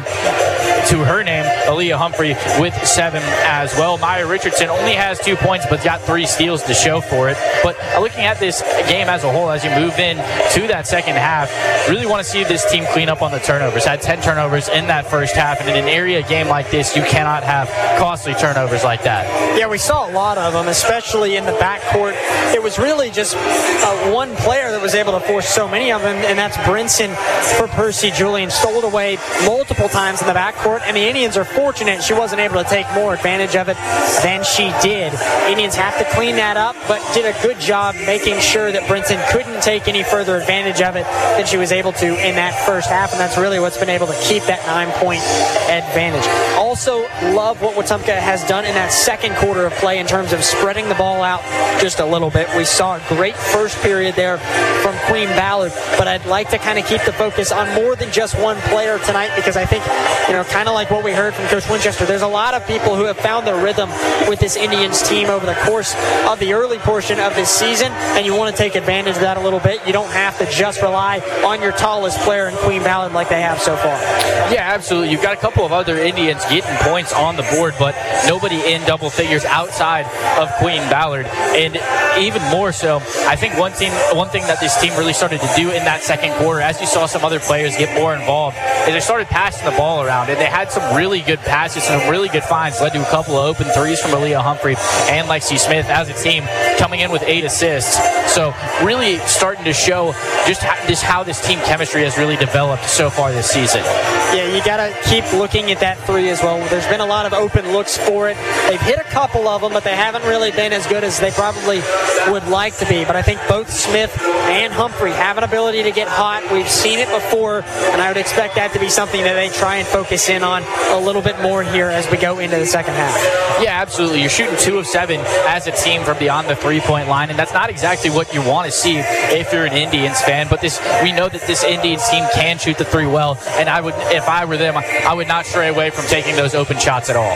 to her name, Aaliyah Humphrey, with seven as well. Maya Richardson only has two points, but got three steals to show for it. But looking at this game as a whole, as you move in to that second half, really want to see this team clean up on the turnovers. Had ten turnovers in that first half, and in an area game like this, you cannot have costly turnovers like that. Yeah, we saw a lot of them, especially in the backcourt. It was really just uh, one player that was able to force so many of them, and that's Brinson for Percy Julian. Stole it away multiple times in the backcourt, and the Indians are fortunate she wasn't able to take more advantage of it than she did. Indians have to clean that up, but did a good job making sure that Brinson couldn't take any further advantage of it than she was able to in that first half, and that's really what's been able to keep that nine-point advantage. Also, love what Wetumpka has done in that second quarter of play in terms of spreading the ball out just a little bit. We saw a great first period there from Queen Ballard, but I'd like to kind of keep the focus on more than just one player tonight, because I think, you know, kind of like what we heard from Coach Winchester, there's a lot of people who have found their rhythm with this Indians team over the course of the early portion of this season, and you want to take advantage of that a little bit. You don't have to just rely on your tallest player in Queen Ballard like they have so far. Yeah, absolutely. You've got a couple of other Indians getting points on the board, but nobody in double figures outside of Queen Ballard. And even more so, I think one team, one thing that this team really started to do in that second quarter, as you saw some other players get more involved, is they started passing the ball around, and they had some really good passes, some really good finds, led to a couple of open threes from Aaliyah Humphrey and Lexi Smith as a team, coming in with eight assists. So really starting to show just how, just how this team chemistry has really developed so far this season. Yeah, you got to keep looking at that three as well. There's been a lot of open looks for it. They've hit a couple of them, but they haven't really been as good as they probably would like to be. But I think both Smith and Humphrey have an ability to get hot. We've seen it before, and I would expect that to be something that they try and focus in on a little bit more here as we go into the second half. Yeah, absolutely. You're shooting two of seven as a team from beyond the three-point line, and that's not exactly what you want to see if you're an Indians fan. But this, we know that this Indians team can shoot the three well, and I would, if I were them, I would not stray away from taking those open shots at all.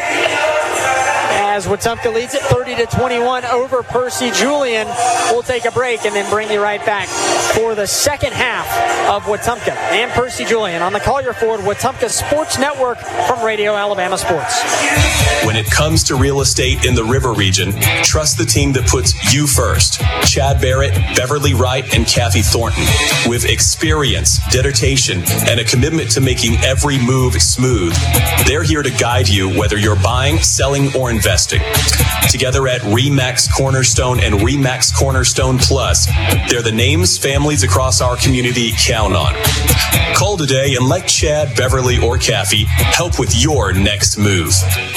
As Wetumpka leads it thirty to twenty-one over Percy Julian. We'll take a break and then bring you right back for the second half of Wetumpka and Percy Julian on the Collier Ford Wetumpka Sports Network from Radio Alabama Sports. When it comes to real estate in the River region, trust the team that puts you first. Chad Barrett, Beverly Wright, and Kathy Thornton. With experience, dedication, and a commitment to making every move smooth, they're here to guide you whether you're buying, selling, or investing. Together at RE/MAX Cornerstone and RE/MAX Cornerstone Plus, they're the names families across our community count on. Call today and let Chad, Beverly, or Kathy help with your next move.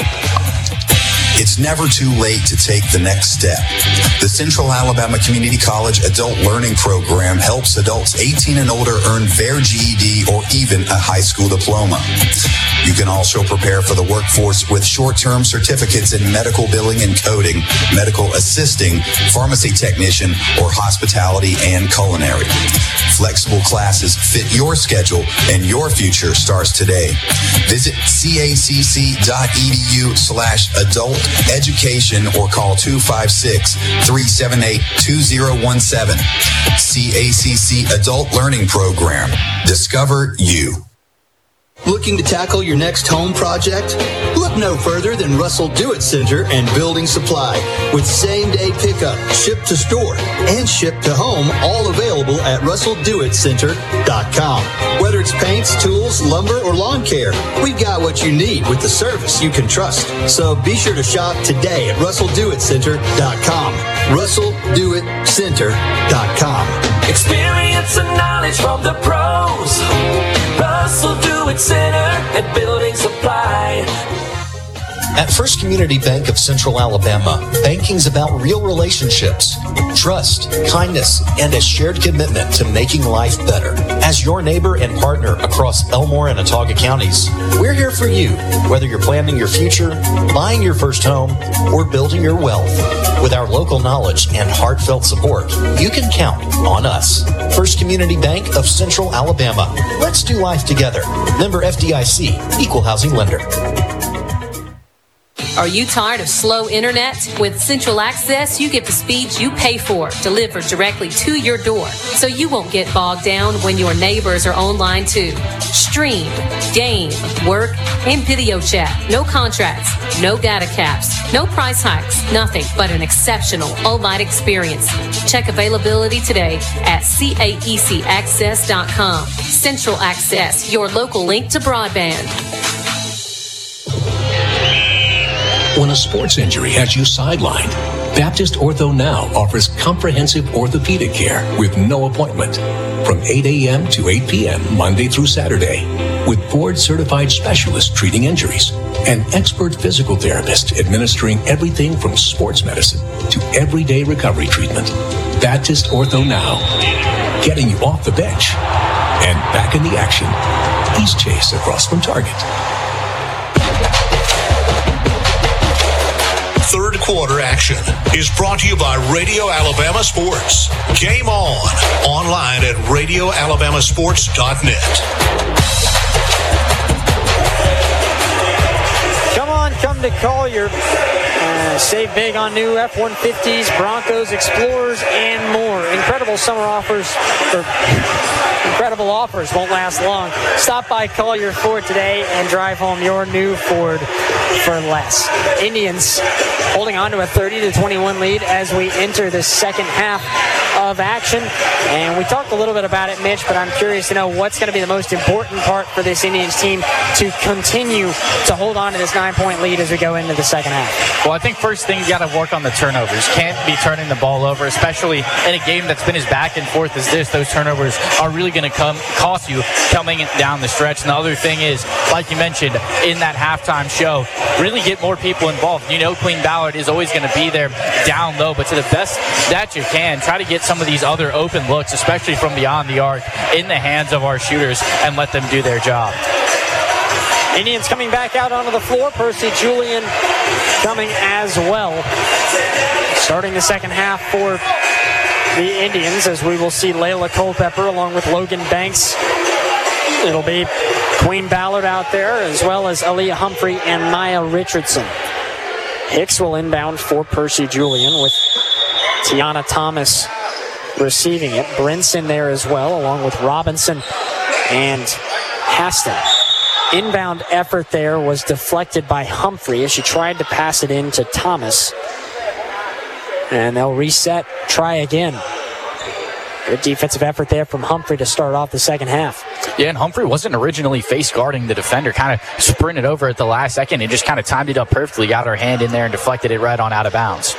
It's never too late to take the next step. The Central Alabama Community College Adult Learning Program helps adults eighteen and older earn their G E D or even a high school diploma. You can also prepare for the workforce with short-term certificates in medical billing and coding, medical assisting, pharmacy technician, or hospitality and culinary. Flexible classes fit your schedule, and your future starts today. Visit cacc.edu slash adult education or call two five six, three seven eight, two zero one seven. C A C C Adult Learning Program. Discover you. Looking to tackle your next home project? Look no further than Russell Do-It Center and Building Supply, with same-day pickup, ship to store, and ship to home, all available at russell do it center dot com. Whether it's paints, tools, lumber, or lawn care, we've got what you need with the service you can trust. So be sure to shop today at russell do it center dot com. russell do it center dot com. Experience and knowledge from the pros. Russell Do-It Center and Building Supply. At First Community Bank of Central Alabama, banking's about real relationships, trust, kindness, and a shared commitment to making life better. As your neighbor and partner across Elmore and Autauga counties, we're here for you, whether you're planning your future, buying your first home, or building your wealth. With our local knowledge and heartfelt support, you can count on us. First Community Bank of Central Alabama. Let's do life together. Member F D I C, Equal Housing Lender. Are you tired of slow internet? With Central Access, you get the speeds you pay for delivered directly to your door, so you won't get bogged down when your neighbors are online too. Stream, game, work, and video chat. No contracts, no data caps, no price hikes, nothing but an exceptional all-night experience. Check availability today at caec access dot com. Central Access, your local link to broadband. When a sports injury has you sidelined, Baptist Ortho Now offers comprehensive orthopedic care with no appointment from eight a.m. to eight p.m. Monday through Saturday, with board-certified specialists treating injuries and expert physical therapists administering everything from sports medicine to everyday recovery treatment. Baptist Ortho Now, getting you off the bench and back in the action. East Chase across from Target. Third quarter action is brought to you by Radio Alabama Sports. Game on. Online at radio alabama sports dot net. Come on, come to Collier. Uh, save big on new F one fifties, Broncos, Explorers, and more. Incredible summer offers. For incredible offers won't last long. Stop by Collier Ford today and drive home your new Ford for less. Indians holding on to a thirty to twenty-one lead as we enter the second half of action. And we talked a little bit about it, Mitch, but I'm curious to know what's going to be the most important part for this Indians team to continue to hold on to this nine-point lead as we go into the second half. Well, I think first thing you got to work on the turnovers. Can't be turning the ball over, especially in a game that's been as back and forth as this. Those turnovers are really going to come cost you coming down the stretch. And the other thing is, like you mentioned in that halftime show, really get more people involved. You know, Queen Ballard is always going to be there down low, but to the best that you can, try to get some of these other open looks, especially from beyond the arc, in the hands of our shooters and let them do their job. Indians coming back out onto the floor. Percy Julian coming as well. Starting the second half for the Indians, as we will see Layla Culpepper along with Logan Banks. It'll be Queen Ballard out there, as well as Aaliyah Humphrey and Maya Richardson. Hicks will inbound for Percy Julian with Tiana Thomas receiving it. Brinson there as well, along with Robinson and Haston. Inbound effort there was deflected by Humphrey as she tried to pass it in to Thomas. And they'll reset, try again. Good defensive effort there from Humphrey to start off the second half. Yeah, and Humphrey wasn't originally face guarding the defender, kind of sprinted over at the last second and just kind of timed it up perfectly, got her hand in there and deflected it right on out of bounds.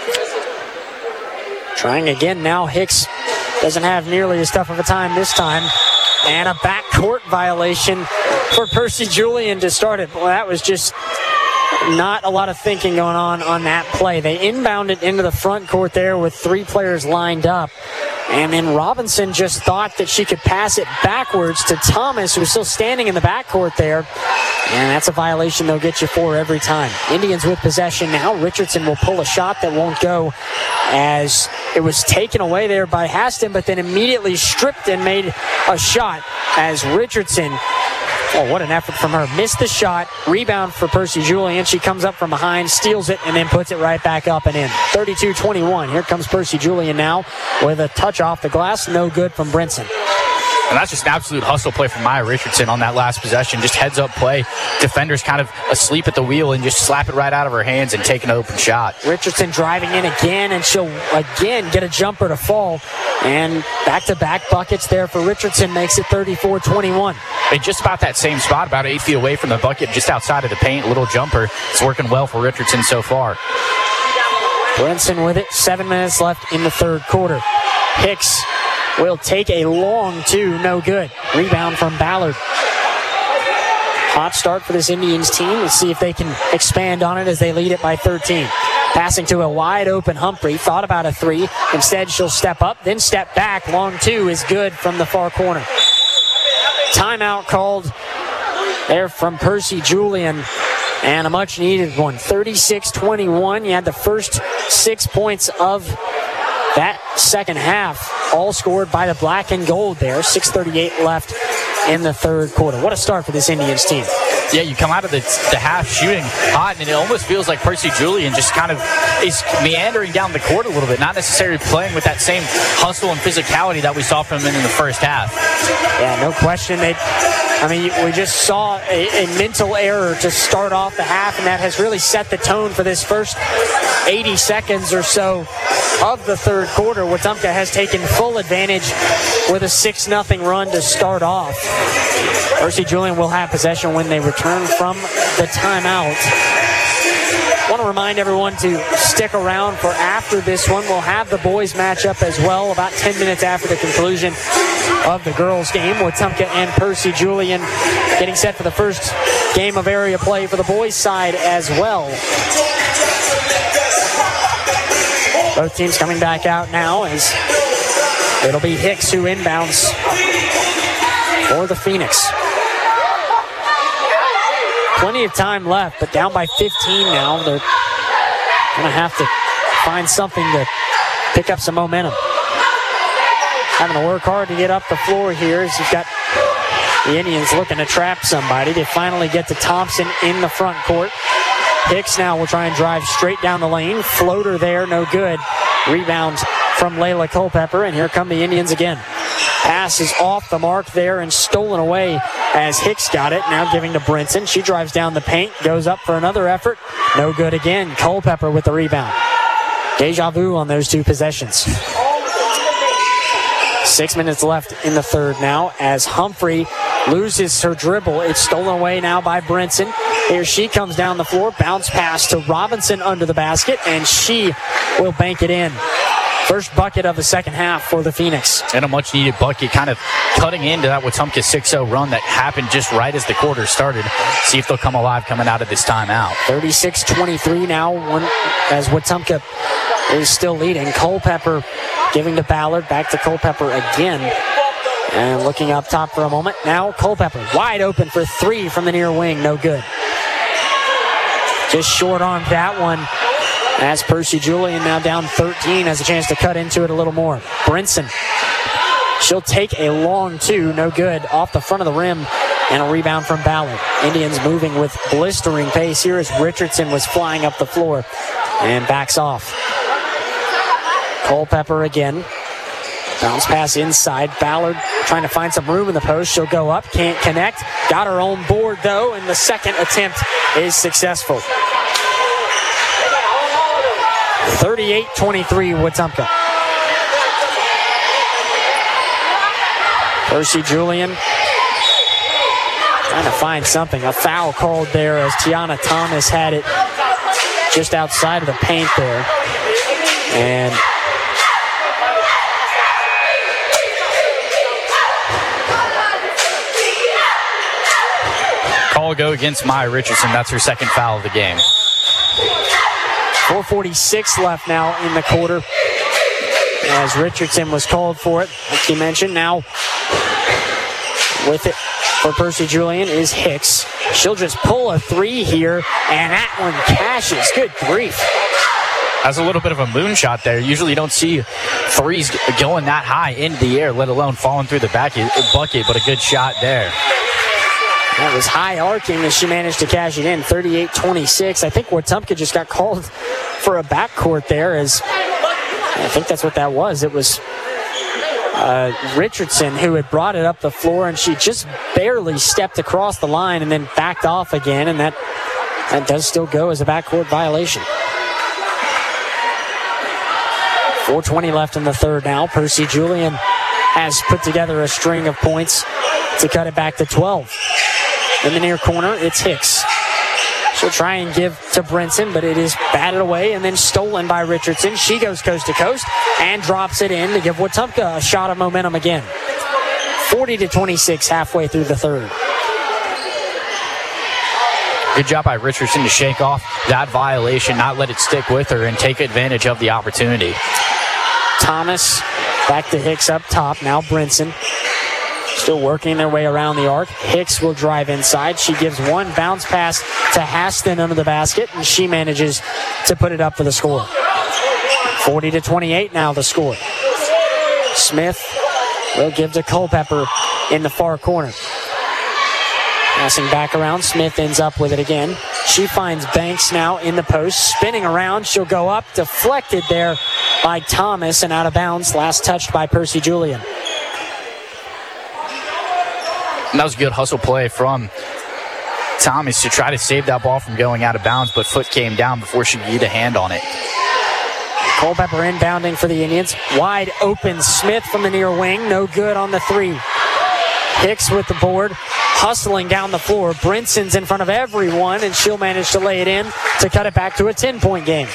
Trying again now, Hicks doesn't have nearly as tough of a time this time. And a backcourt violation for Percy Julian to start it. Well, that was just not a lot of thinking going on on that play. They inbound it into the front court there with three players lined up. And then Robinson just thought that she could pass it backwards to Thomas, who's still standing in the backcourt there. And that's a violation they'll get you for every time. Indians with possession now. Richardson will pull a shot that won't go, as it was taken away there by Haston, but then immediately stripped and made a shot as Richardson, oh, what an effort from her, missed the shot. Rebound for Percy Julian. She comes up from behind, steals it, and then puts it right back up and in. thirty-two twenty-one. Here comes Percy Julian now with a touch off the glass. No good from Brinson. And that's just an absolute hustle play from Maya Richardson on that last possession. Just heads up play. Defender's kind of asleep at the wheel and just slap it right out of her hands and take an open shot. Richardson driving in again, and she'll again get a jumper to fall. And back-to-back buckets there for Richardson makes it thirty-four twenty-one. And just about that same spot, about eight feet away from the bucket, just outside of the paint, little jumper. It's working well for Richardson so far. Brinson with it. Seven minutes left in the third quarter. Hicks will take a long two, no good. Rebound from Ballard. Hot start for this Indians team. Let's see if they can expand on it as they lead it by thirteen. Passing to a wide open Humphrey. Thought about a three. Instead, she'll step up, then step back. Long two is good from the far corner. Timeout called there from Percy Julian. And a much-needed one. thirty-six twenty-one. You had the first six points of that second half, all scored by the black and gold there. six thirty-eight left in the third quarter. What a start for this Indians team. Yeah, you come out of the, the half shooting hot, and it almost feels like Percy Julian just kind of is meandering down the court a little bit, not necessarily playing with that same hustle and physicality that we saw from them in the first half. Yeah, no question. They, I mean, we just saw a, a mental error to start off the half, and that has really set the tone for this first eighty seconds or so of the third quarter. Wetumpka has taken full advantage with a six nothing run to start off. Percy Julian will have possession when they return from the timeout. I want to remind everyone to stick around for after this one. We'll have the boys matchup as well about ten minutes after the conclusion of the girls game. Wetumpka and Percy Julian getting set for the first game of area play for the boys side as well. Both teams coming back out now as it'll be Hicks who inbounds for the Phoenix. Plenty of time left, but down by fifteen now. They're going to have to find something to pick up some momentum. Having to work hard to get up the floor here as you've got the Indians looking to trap somebody. They finally get to Thompson in the front court. Hicks now will try and drive straight down the lane. Floater there, no good. Rebound from Layla Culpepper, and here come the Indians again. Pass is off the mark there and stolen away as Hicks got it. Now giving to Brinson. She drives down the paint, goes up for another effort. No good again. Culpepper with the rebound. Deja vu on those two possessions. Six minutes left in the third now as Humphrey loses her dribble. It's stolen away now by Brinson. Here she comes down the floor. Bounce pass to Robinson under the basket, and she will bank it in. First bucket of the second half for the Phoenix. And a much-needed bucket, kind of cutting into that Wetumpka six oh run that happened just right as the quarter started. See if they'll come alive coming out of this timeout. thirty-six twenty-three now, one, as Wetumpka is still leading. Culpepper giving to Ballard. Back to Culpepper again. And looking up top for a moment. Now Culpepper wide open for three from the near wing. No good. Just short on that one. As Percy Julian now down thirteen has a chance to cut into it a little more. Brinson. She'll take a long two. No good. Off the front of the rim. And a rebound from Ballard. Indians moving with blistering pace here as Richardson was flying up the floor. And backs off. Culpepper again. Bounce pass inside. Ballard trying to find some room in the post. She'll go up. Can't connect. Got her own board though. And the second attempt is successful. thirty-eight twenty-three Wetumpka. Percy Julian trying to find something. A foul called there as Tiana Thomas had it just outside of the paint there. And call go against Maya Richardson. That's her second foul of the game. four forty-six left now in the quarter as Richardson was called for it, like you mentioned. Now with it for Percy Julian is Hicks. She'll just pull a three here, and that one cashes. Good grief. That's a little bit of a moonshot there. Usually you don't see threes going that high into the air, let alone falling through the back bucket, but a good shot there. That was high arcing as she managed to cash it in. thirty-eight twenty-six. I think Wetumpka just got called for a backcourt there, as I think that's what that was. It was uh, Richardson who had brought it up the floor, and she just barely stepped across the line and then backed off again, and that, that does still go as a backcourt violation. four twenty left in the third now. Percy Julian has put together a string of points to cut it back to twelve. In the near corner, it's Hicks. She'll try and give to Brinson, but it is batted away and then stolen by Richardson. She goes coast to coast and drops it in to give Wetumpka a shot of momentum again. forty to twenty-six halfway through the third. Good job by Richardson to shake off that violation, not let it stick with her, and take advantage of the opportunity. Thomas back to Hicks up top. Now Brinson still working their way around the arc. Hicks will drive inside. She gives one bounce pass to Haston under the basket, and she manages to put it up for the score. forty to twenty-eight now the score. Smith will give to Culpepper in the far corner. Passing back around, Smith ends up with it again. She finds Banks now in the post, spinning around. She'll go up, deflected there by Thomas and out of bounds. Last touched by Percy Julian. And that was a good hustle play from Thomas to try to save that ball from going out of bounds, but foot came down before she could get a hand on it. Culpepper inbounding for the Indians. Wide open Smith from the near wing. No good on the three. Hicks with the board, hustling down the floor. Brinson's in front of everyone, and she'll manage to lay it in to cut it back to a ten-point game.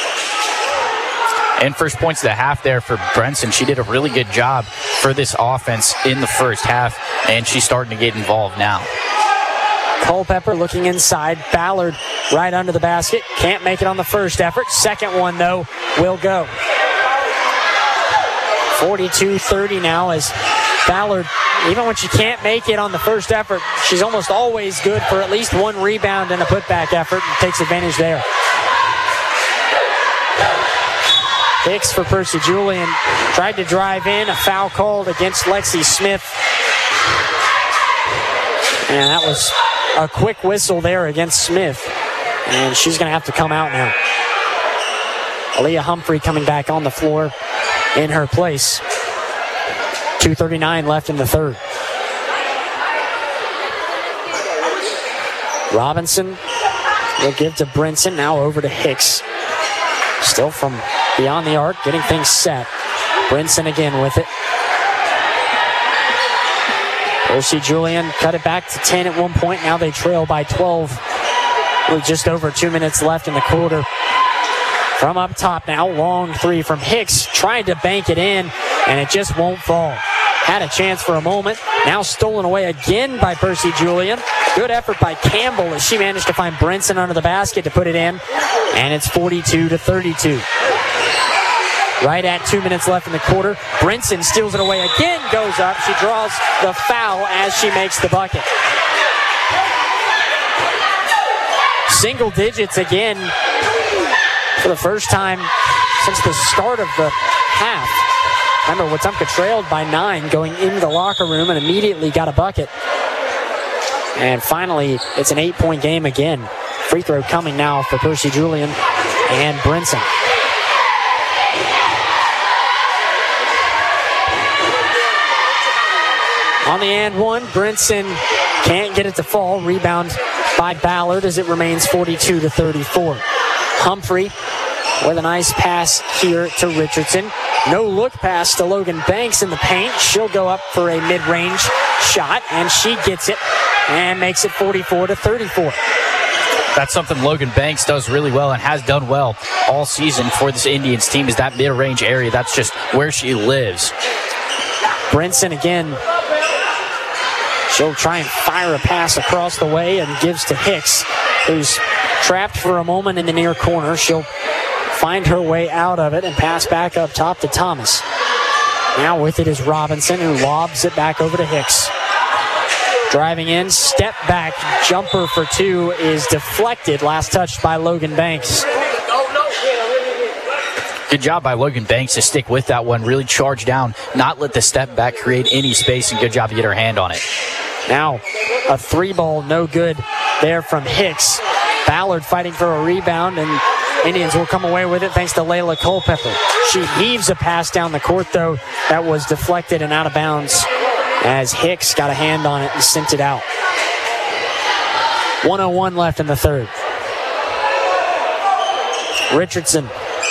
And first points of the half there for Brinson. She did a really good job for this offense in the first half, and she's starting to get involved now. Culpepper looking inside. Ballard right under the basket. Can't make it on the first effort. Second one, though, will go. forty-two thirty now as Ballard, even when she can't make it on the first effort, she's almost always good for at least one rebound and a putback effort, and takes advantage there. Hicks for Percy Julian. Tried to drive in. A foul called against Lexi Smith. And that was a quick whistle there against Smith. And she's going to have to come out now. Aaliyah Humphrey coming back on the floor in her place. two thirty-nine left in the third. Robinson will give to Brinson. Now over to Hicks. Still from beyond the arc, getting things set. Brinson again with it. Percy Julian cut it back to ten at one point. Now they trail by twelve with just over two minutes left in the quarter. From up top now, long three from Hicks. Trying to bank it in, and it just won't fall. Had a chance for a moment. Now stolen away again by Percy Julian. Good effort by Campbell as she managed to find Brinson under the basket to put it in. And it's forty-two to thirty-two. Right at two minutes left in the quarter. Brinson steals it away again, goes up. She draws the foul as she makes the bucket. Single digits again for the first time since the start of the half. Remember, Wetumpka trailed by nine going into the locker room and immediately got a bucket. And finally, it's an eight-point game again. Free throw coming now for Percy Julian and Brinson. On the and one, Brinson can't get it to fall. Rebound by Ballard as it remains forty-two to thirty-four. Humphrey with a nice pass here to Richardson. No look pass to Logan Banks in the paint. She'll go up for a mid-range shot, and she gets it and makes it forty-four to thirty-four. That's something Logan Banks does really well and has done well all season for this Indians team, is that mid-range area. That's just where she lives. Brinson again. She'll try and fire a pass across the way and gives to Hicks, who's trapped for a moment in the near corner. She'll find her way out of it and pass back up top to Thomas. Now with it is Robinson, who lobs it back over to Hicks. Driving in, step back, jumper for two is deflected. Last touched by Logan Banks. Good job by Logan Banks to stick with that one, really charge down, not let the step back create any space, and good job to get her hand on it. Now a three ball, no good there from Hicks. Ballard fighting for a rebound, and Indians will come away with it thanks to Layla Culpepper. She heaves a pass down the court, though, that was deflected and out of bounds as Hicks got a hand on it and sent it out. one oh one left in the third. Richardson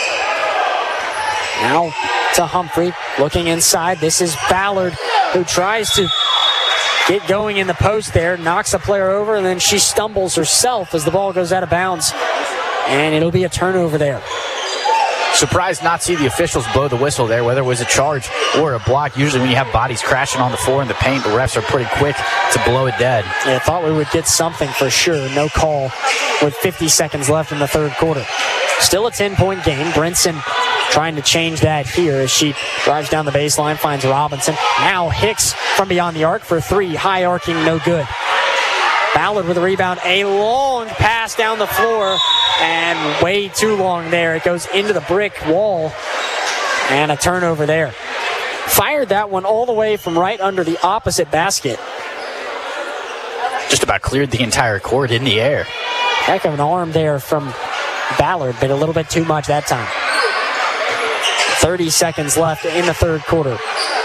now to Humphrey, looking inside. This is Ballard, who tries to get going in the post there, knocks a player over, and then she stumbles herself as the ball goes out of bounds. And it'll be a turnover there. Surprised not to see the officials blow the whistle there, whether it was a charge or a block. Usually when you have bodies crashing on the floor in the paint, the refs are pretty quick to blow it dead. Yeah, I thought we would get something for sure. No call with fifty seconds left in the third quarter. Still a ten-point game. Brinson trying to change that here as she drives down the baseline, finds Robinson. Now Hicks from beyond the arc for three. High arcing, no good. Ballard with a rebound. A long pass down the floor, and way too long there. It goes into the brick wall, and a turnover there. Fired that one all the way from right under the opposite basket. Just about cleared the entire court in the air. Heck of an arm there from Ballard, but a little bit too much that time. thirty seconds left in the third quarter.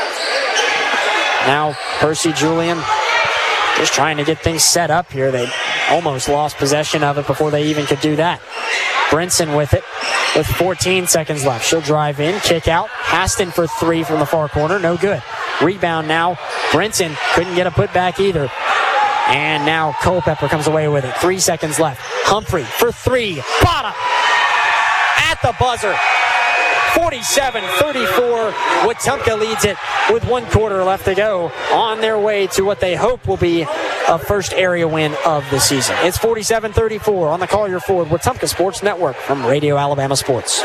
Now Percy Julian just trying to get things set up here. They almost lost possession of it before they even could do that. Brinson with it with fourteen seconds left. She'll drive in, kick out. Haston for three from the far corner. No good. Rebound now. Brinson couldn't get a putback either. And now Culpepper comes away with it. Three seconds left. Humphrey for three. Bottom at the buzzer. forty-seven thirty-four. Wetumpka leads it with one quarter left to go, on their way to what they hope will be a first area win of the season. It's forty-seven thirty-four on the Collier Ford Wetumpka Sports Network from Radio Alabama Sports.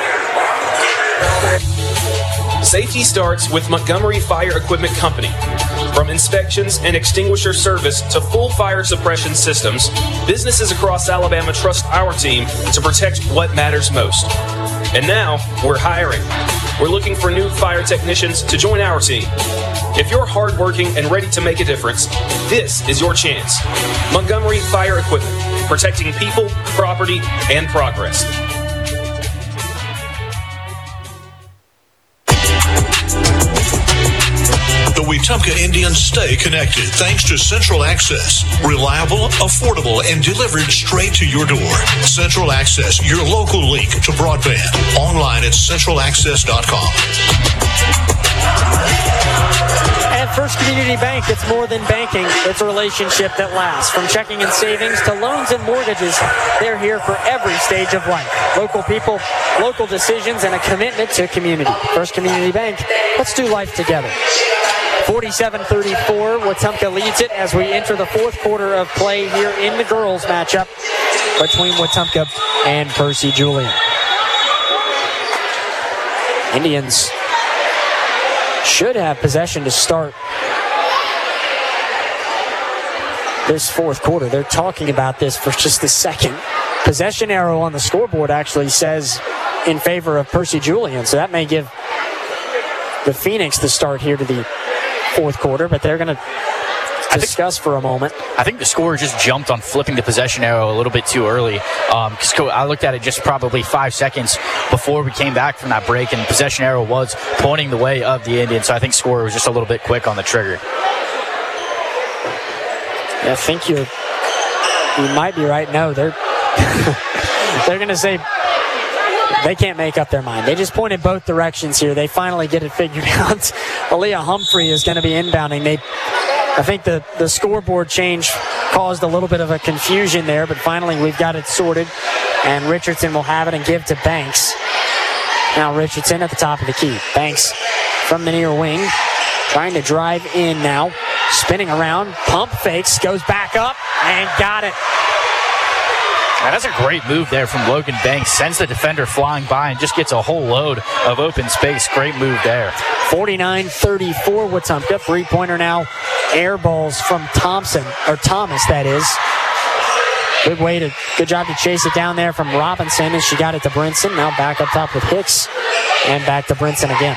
Safety starts with Montgomery Fire Equipment Company. From inspections and extinguisher service to full fire suppression systems, businesses across Alabama trust our team to protect what matters most. And now, we're hiring. We're looking for new fire technicians to join our team. If you're hardworking and ready to make a difference, this is your chance. Montgomery Fire Equipment, protecting people, property, and progress. The Wetumpka Indians stay connected thanks to Central Access. Reliable, affordable, and delivered straight to your door. Central Access, your local link to broadband. Online at central access dot com. At First Community Bank, it's more than banking. It's a relationship that lasts. From checking and savings to loans and mortgages, they're here for every stage of life. Local people, local decisions, and a commitment to community. First Community Bank, let's do life together. forty-seven thirty-four, Wetumpka leads it as we enter the fourth quarter of play here in the girls matchup between Wetumpka and Percy Julian. Indians should have possession to start this fourth quarter. They're talking about this for just a second. Possession arrow on the scoreboard actually says in favor of Percy Julian, so that may give the Phoenix the start here to the fourth quarter, but they're going to discuss for a moment. I think the scorer just jumped on flipping the possession arrow a little bit too early. Um, cause I looked at it just probably five seconds before we came back from that break, and the possession arrow was pointing the way of the Indians, so I think scorer was just a little bit quick on the trigger. I think you're, you might be right. No, they're they're going to say they can't make up their mind. They just pointed both directions here. They finally get it figured out. Aaliyah Humphrey is going to be inbounding. They, I think the, the scoreboard change caused a little bit of a confusion there, but finally we've got it sorted, and Richardson will have it and give to Banks. Now Richardson at the top of the key. Banks from the near wing, trying to drive in now. Spinning around, pump fakes, goes back up, and got it. Now, that's a great move there from Logan Banks. Sends the defender flying by and just gets a whole load of open space. Great move there. forty-nine thirty-four Wetumpka. Three-pointer now. Air balls from Thompson, or Thomas, that is. Good way to, good job to chase it down there from Robinson as she got it to Brinson. Now back up top with Hicks, and back to Brinson again.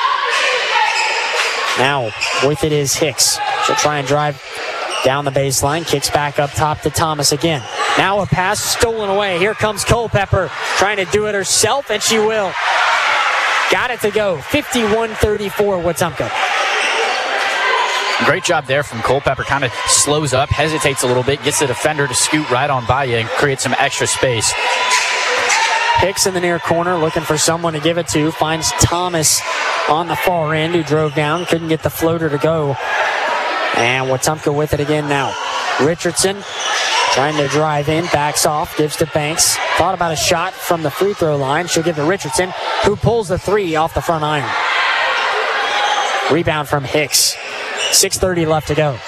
Now with it is Hicks. She'll try and drive down the baseline. Kicks back up top to Thomas again. Now a pass stolen away. Here comes Culpepper trying to do it herself, and she will. Got it to go. fifty-one thirty-four Wetumpka. Great job there from Culpepper. Kind of slows up, hesitates a little bit, gets the defender to scoot right on by you and create some extra space. Hicks in the near corner looking for someone to give it to. Finds Thomas on the far end who drove down. Couldn't get the floater to go. And Wetumpka with it again now. Richardson Trying to drive in, backs off, gives to Banks. Thought about a shot from the free throw line. She'll give to Richardson, who pulls the three off the front iron. Rebound from Hicks. six thirty left to go.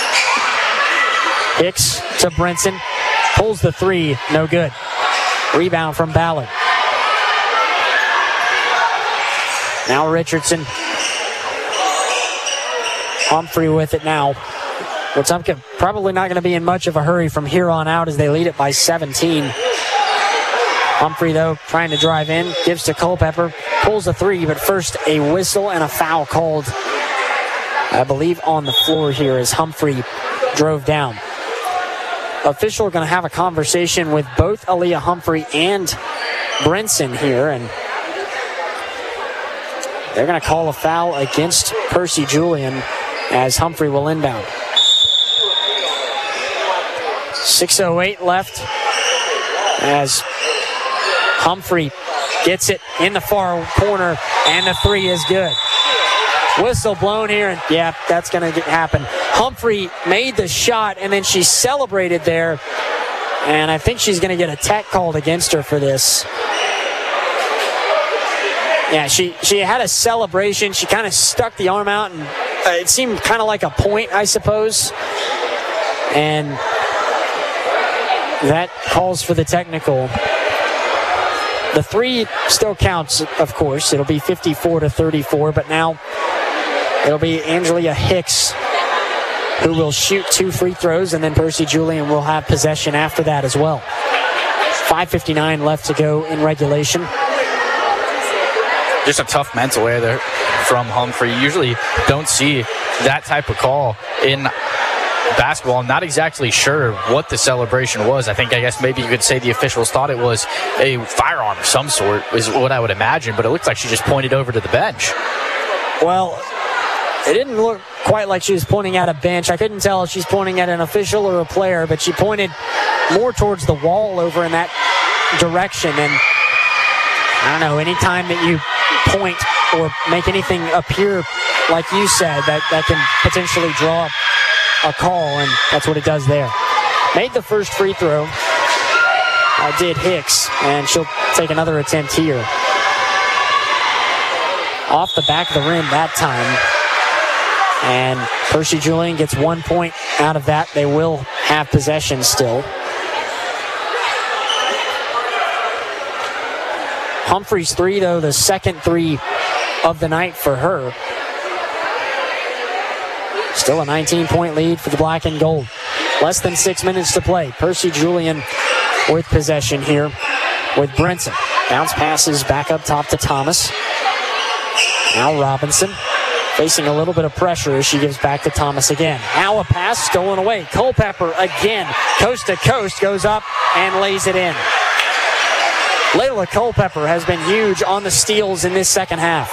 Hicks to Brinson. Pulls the three, no good. Rebound from Ballard. Now Richardson. Humphrey with it now. Wetumpka probably not going to be in much of a hurry from here on out as they lead it by seventeen. Humphrey, though, trying to drive in. Gives to Culpepper. Pulls a three, but first a whistle and a foul called, I believe, on the floor here as Humphrey drove down. Official going to have a conversation with both Aaliyah Humphrey and Brinson here, and they're going to call a foul against Percy Julian as Humphrey will inbound. six oh eight left as Humphrey gets it in the far corner, and the three is good. Whistle blown here, and yeah, that's going to happen. Humphrey made the shot, and then she celebrated there, and I think she's going to get a tech called against her for this. Yeah, she, she had a celebration. She kind of stuck the arm out, and uh, it seemed kind of like a point, I suppose. And that calls for the technical. The three still counts, of course. It'll be fifty-four to thirty-four, but now it'll be Angelia Hicks who will shoot two free throws, and then Percy Julian will have possession after that as well. five fifty-nine left to go in regulation. Just a tough mental error there from Humphrey. You usually don't see that type of call in basketball. I'm not exactly sure what the celebration was. I think, I guess maybe you could say the officials thought it was a firearm of some sort, is what I would imagine, but it looked like she just pointed over to the bench. Well, it didn't look quite like she was pointing at a bench. I couldn't tell if she's pointing at an official or a player, but she pointed more towards the wall over in that direction. And I don't know, anytime that you point or make anything appear like you said, that, that can potentially draw a call, and that's what it does there. Made the first free throw, uh, did Hicks, and she'll take another attempt here. Off the back of the rim that time, and Percy Julian gets one point out of that. They will have possession still. Humphrey's three, though, the second three of the night for her. Still a nineteen-point lead for the black and gold. Less than six minutes to play. Percy Julian with possession here with Brinson. Bounce passes back up top to Thomas. Now Robinson facing a little bit of pressure as she gives back to Thomas again. Now a pass stolen away. Culpepper again, coast to coast, goes up and lays it in. Layla Culpepper has been huge on the steals in this second half.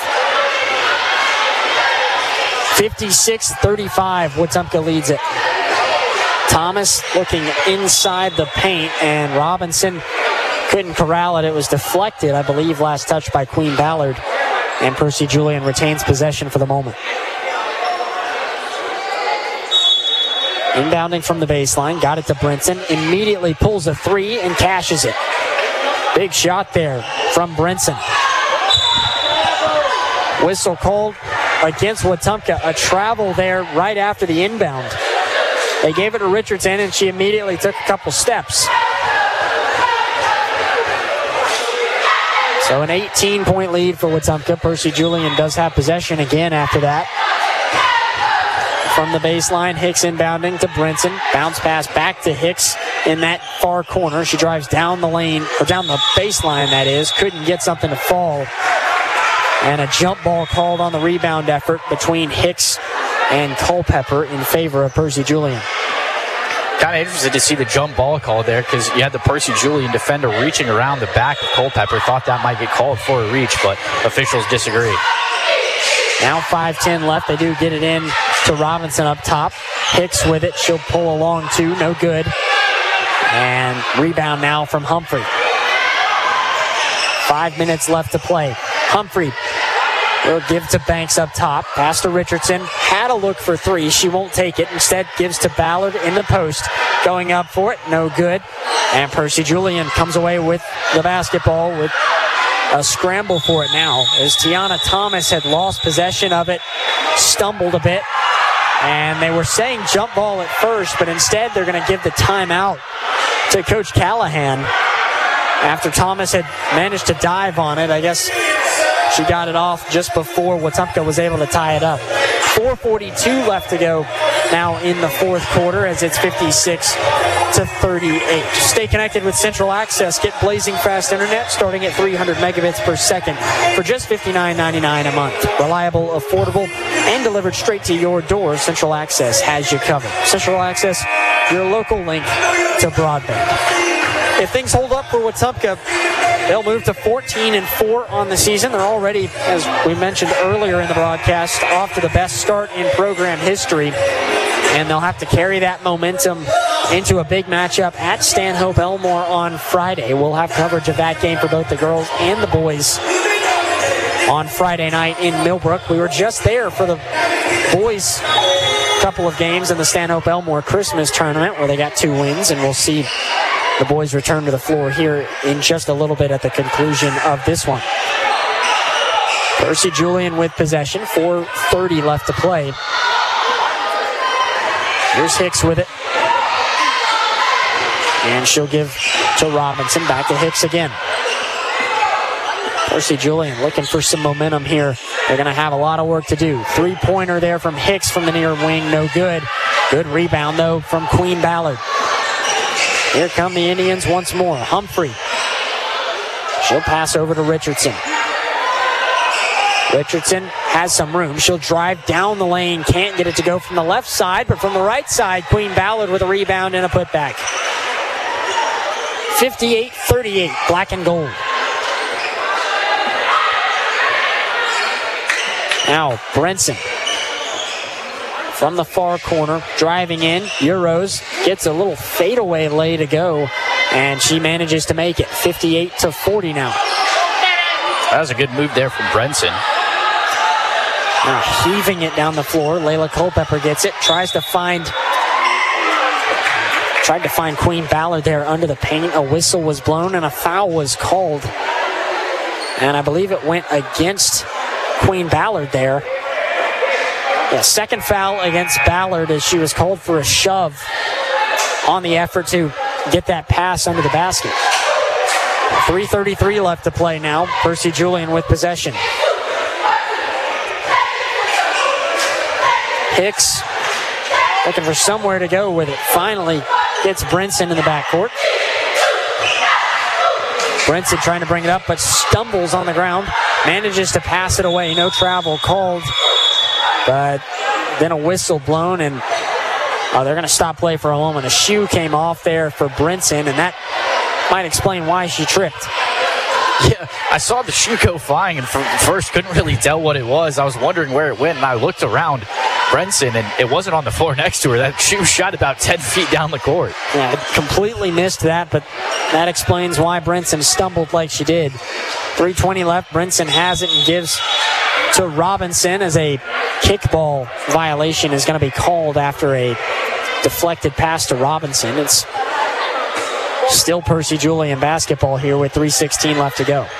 fifty-six thirty-five, Wetumpka leads it. Thomas looking inside the paint, and Robinson couldn't corral it. It was deflected, I believe, last touch by Queen Ballard, and Percy Julian retains possession for the moment. Inbounding from the baseline, got it to Brinson, immediately pulls a three and cashes it. Big shot there from Brinson. Whistle called against Wetumpka. A travel there right after the inbound. They gave it to Richardson, and she immediately took a couple steps. So an eighteen-point lead for Wetumpka. Percy Julian does have possession again after that. From the baseline, Hicks inbounding to Brinson. Bounce pass back to Hicks in that far corner. She drives down the lane, or down the baseline, that is. Couldn't get something to fall. And a jump ball called on the rebound effort between Hicks and Culpepper in favor of Percy Julian. Kind of interested to see the jump ball called there, because you had the Percy Julian defender reaching around the back of Culpepper. Thought that might get called for a reach, but officials disagree. Now five ten left. They do get it in to Robinson up top. Hicks with it. She'll pull along two. No good. And rebound now from Humphrey. Five minutes left to play. Humphrey will give to Banks up top. Pass to Richardson. Had a look for three. She won't take it. Instead gives to Ballard in the post. going up for it, no good. And Percy Julian comes away with the basketball with a scramble for it now, as Tiana Thomas had lost possession of it, stumbled a bit, and they were saying jump ball at first, but instead they're going to give the timeout to Coach Callahan after Thomas had managed to dive on it. I guess she got it off just before Wetumpka was able to tie it up. four forty-two left to go now in the fourth quarter, as it's fifty-six to thirty-eight. Stay connected with Central Access. Get blazing fast internet starting at three hundred megabits per second for just fifty-nine ninety-nine a month. Reliable, affordable, and delivered straight to your door. Central Access has you covered. Central Access, your local link to broadband. If things hold up for Wetumpka, they'll move to fourteen and four on the season. They're already, as we mentioned earlier in the broadcast, off to the best start in program history. And they'll have to carry that momentum into a big matchup at Stanhope Elmore on Friday. We'll have coverage of that game for both the girls and the boys on Friday night in Millbrook. We were just there for the boys' couple of games in the Stanhope Elmore Christmas tournament, where they got two wins, and we'll see the boys return to the floor here in just a little bit at the conclusion of this one. Percy Julian with possession, four thirty left to play. Here's Hicks with it. And she'll give to Robinson. Back to Hicks again. Percy Julian looking for some momentum here. They're going to have a lot of work to do. Three-pointer there from Hicks from the near wing. No good. Good rebound, though, from Queen Ballard. Here come the Indians once more. Humphrey. She'll pass over to Richardson. Richardson has some room. She'll drive down the lane. Can't get it to go from the left side, but from the right side, Queen Ballard with a rebound and a putback. fifty-eight thirty-eight, black and gold. Now, Brenson from the far corner, driving in. Euros gets a little fadeaway lay to go, and she manages to make it. fifty-eight to forty now. That was a good move there from Brenson. Now heaving it down the floor. Layla Culpepper gets it. Tries to find tried to find Queen Ballard there under the paint. A whistle was blown and a foul was called. And I believe it went against Queen Ballard there. Yeah, second foul against Ballard as she was called for a shove on the effort to get that pass under the basket. three thirty-three left to play now. Percy Julian with possession. Hicks looking for somewhere to go with it. Finally gets Brinson in the backcourt. Brinson trying to bring it up, but stumbles on the ground. Manages to pass it away. No travel called. But then a whistle blown, and oh, they're going to stop play for a moment. A shoe came off there for Brinson, and that might explain why she tripped. Yeah, I saw the shoe go flying, and from first couldn't really tell what it was. I was wondering where it went, and I looked around Brinson, and it wasn't on the floor next to her. That shoe shot about ten feet down the court. Yeah, I completely missed that, but that explains why Brinson stumbled like she did. three twenty left. Brinson has it and gives to Robinson as a kickball violation is going to be called after a deflected pass to Robinson. It's still Percy Julian basketball here with three sixteen left to go.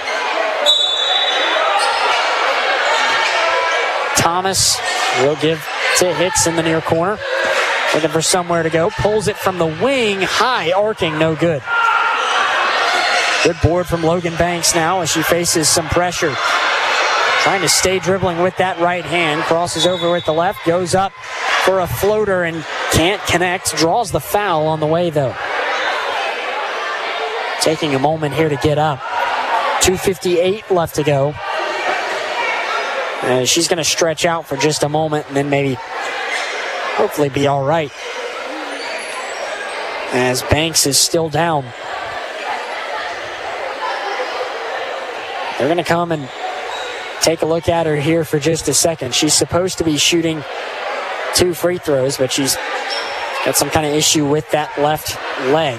Thomas will give to Hicks in the near corner. Looking for somewhere to go. Pulls it from the wing. High arcing, no good. Good board from Logan Banks now as she faces some pressure. Trying to stay dribbling with that right hand. Crosses over with the left. Goes up for a floater and can't connect. Draws the foul on the way, though. Taking a moment here to get up. two fifty-eight left to go. Uh, she's going to stretch out for just a moment and then maybe hopefully be all right. As Banks is still down. They're going to come and take a look at her here for just a second. She's supposed to be shooting two free throws, but she's got some kind of issue with that left leg.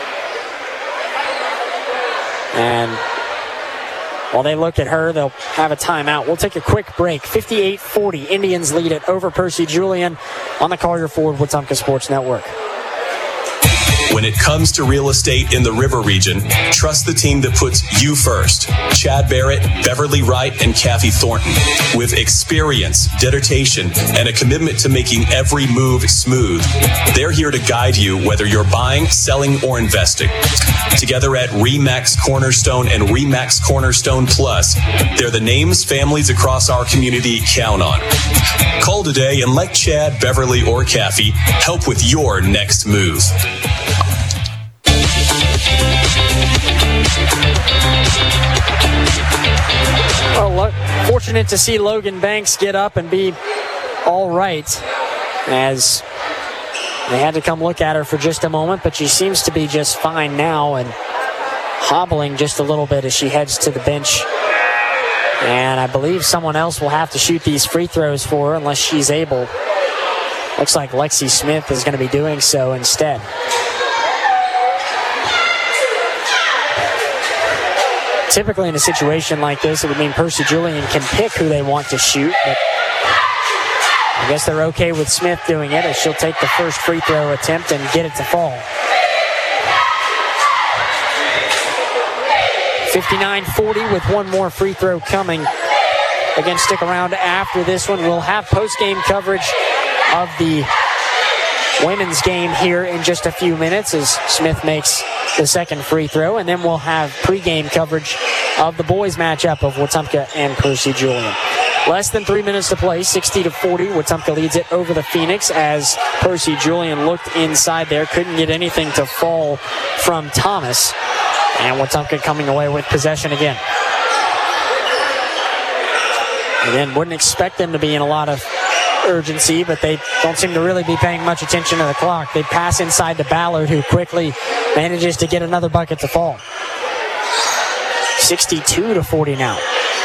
And while they look at her, they'll have a timeout. We'll take a quick break. fifty-eight forty, Indians lead it over Percy Julian on the Collier Ford Wetumpka Sports Network. When it comes to real estate in the River Region, trust the team that puts you first. Chad Barrett, Beverly Wright, and Kathy Thornton. With experience, dedication, and a commitment to making every move smooth, they're here to guide you whether you're buying, selling, or investing. Together at RE/MAX Cornerstone and RE/MAX Cornerstone Plus, they're the names families across our community count on. Call today and let Chad, Beverly, or Kathy help with your next move. Well, lo- fortunate to see Logan Banks get up and be all right, as they had to come look at her for just a moment, but she seems to be just fine now and hobbling just a little bit as she heads to the bench. And I believe someone else will have to shoot these free throws for her unless she's able. Looks like Lexi Smith is going to be doing so instead. Typically in a situation like this, it would mean Percy Julian can pick who they want to shoot, but I guess they're okay with Smith doing it as she'll take the first free throw attempt and get it to fall. fifty-nine forty with one more free throw coming. Again, stick around after this one. We'll have post-game coverage of the women's game here in just a few minutes as Smith makes the second free throw, and then we'll have pregame coverage of the boys matchup of Wetumpka and Percy Julian. Less than three minutes to play, sixty to forty. Wetumpka leads it over the Phoenix as Percy Julian looked inside there, couldn't get anything to fall from Thomas, and Wetumpka coming away with possession again. Again, wouldn't expect them to be in a lot of urgency, but they don't seem to really be paying much attention to the clock. They pass inside to Ballard, who quickly manages to get another bucket to fall. sixty-two to forty now.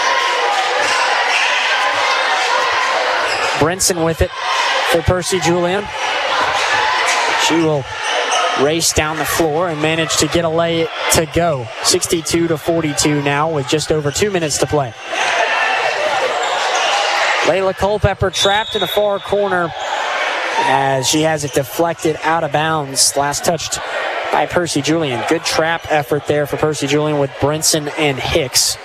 Brinson with it for Percy Julian. She will race down the floor and manage to get a lay to go. sixty-two to forty-two now with just over two minutes to play. Layla Culpepper trapped in the far corner as she has it deflected out of bounds. Last touched by Percy Julian. Good trap effort there for Percy Julian with Brinson and Hicks.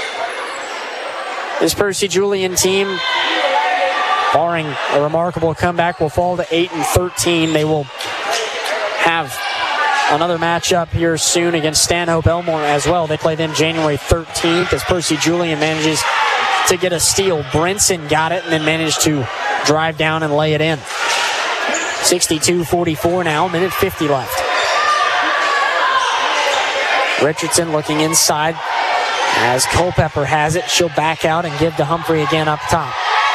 This Percy Julian team, barring a remarkable comeback, will fall to eight and thirteen. They will have another matchup here soon against Stanhope Elmore as well. They play them January thirteenth as Percy Julian manages to get a steal. Brinson got it and then managed to drive down and lay it in. sixty-two forty-four now, minute fifty left. Richardson looking inside as Culpepper has it. She'll back out and give to Humphrey again up top.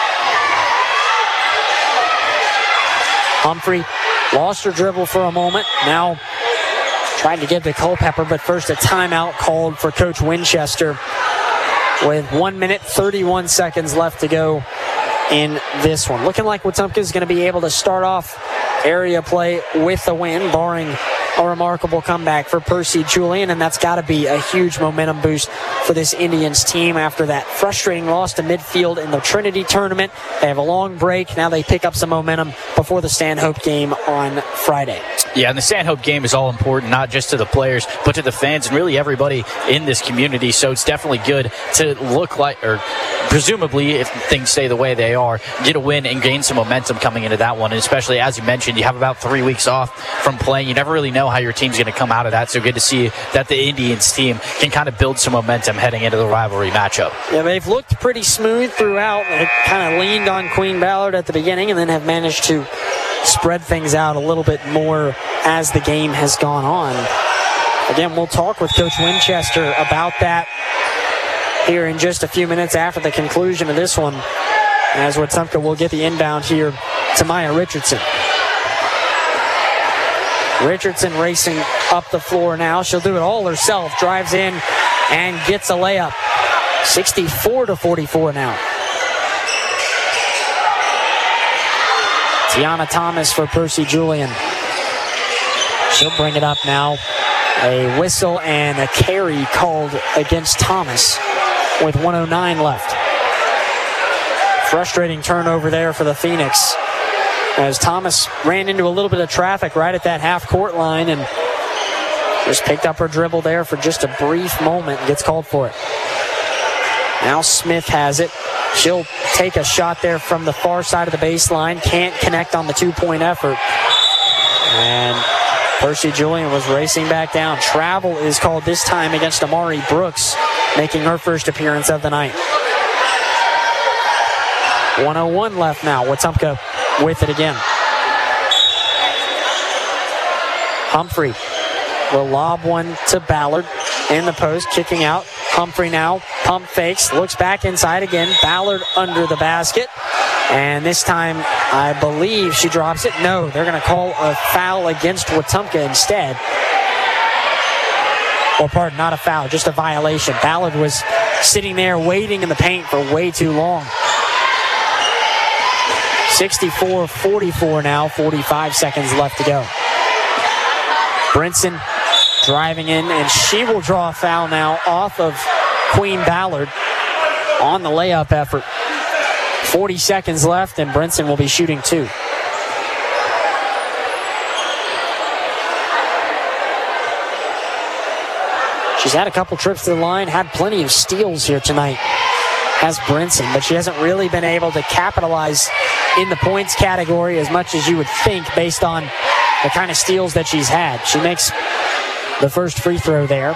Humphrey lost her dribble for a moment. Now tried to give to Culpepper, but first a timeout called for Coach Winchester with one minute, thirty-one seconds left to go in this one. Looking like Wetumpka is going to be able to start off area play with a win, barring a remarkable comeback for Percy Julian, and that's got to be a huge momentum boost for this Indians team after that frustrating loss to midfield in the Trinity tournament. They have a long break. Now they pick up some momentum before the Stanhope game on Friday. Yeah, and the Stanhope game is all important, not just to the players, but to the fans and really everybody in this community. So it's definitely good to look like, or presumably, if things stay the way they are, get a win and gain some momentum coming into that one. And especially, as you mentioned, you have about three weeks off from playing. You never really know how your team's going to come out of that. So good to see that the Indians team can kind of build some momentum heading into the rivalry matchup. Yeah, they've looked pretty smooth throughout. They kind of leaned on Queen Ballard at the beginning and then have managed to spread things out a little bit more as the game has gone on. Again, we'll talk with Coach Winchester about that here in just a few minutes after the conclusion of this one, as Wetumpka will get the inbound here to Maya Richardson. Richardson racing up the floor now. She'll do it all herself. Drives in and gets a layup. sixty-four to forty-four now. Tiana Thomas for Percy Julian. She'll bring it up now. A whistle and a carry called against Thomas with one oh nine left. Frustrating turnover there for the Phoenix, as Thomas ran into a little bit of traffic right at that half-court line and Just picked up her dribble there for just a brief moment and gets called for it. Now Smith has it. She'll take a shot there from the far side of the baseline. Can't connect on the two-point effort. And Percy Julian was racing back down. Travel is called this time against Amari Brooks, making her first appearance of the night. one oh one left now. Wetumpka with it again. Humphrey will lob one to Ballard in the post, kicking out. Humphrey now pump fakes, looks back inside again. Ballard under the basket. And this time, I believe she drops it. No, they're going to call a foul against Wetumpka instead. Or pardon, not a foul, just a violation. Ballard was sitting there waiting in the paint for way too long. sixty-four forty-four now, forty-five seconds left to go. Brinson driving in, and she will draw a foul now off of Queen Ballard on the layup effort. forty seconds left, and Brinson will be shooting two. She's had a couple trips to the line, had plenty of steals here tonight, has Brinson, but she hasn't really been able to capitalize in the points category as much as you would think based on the kind of steals that she's had. She makes the first free throw there.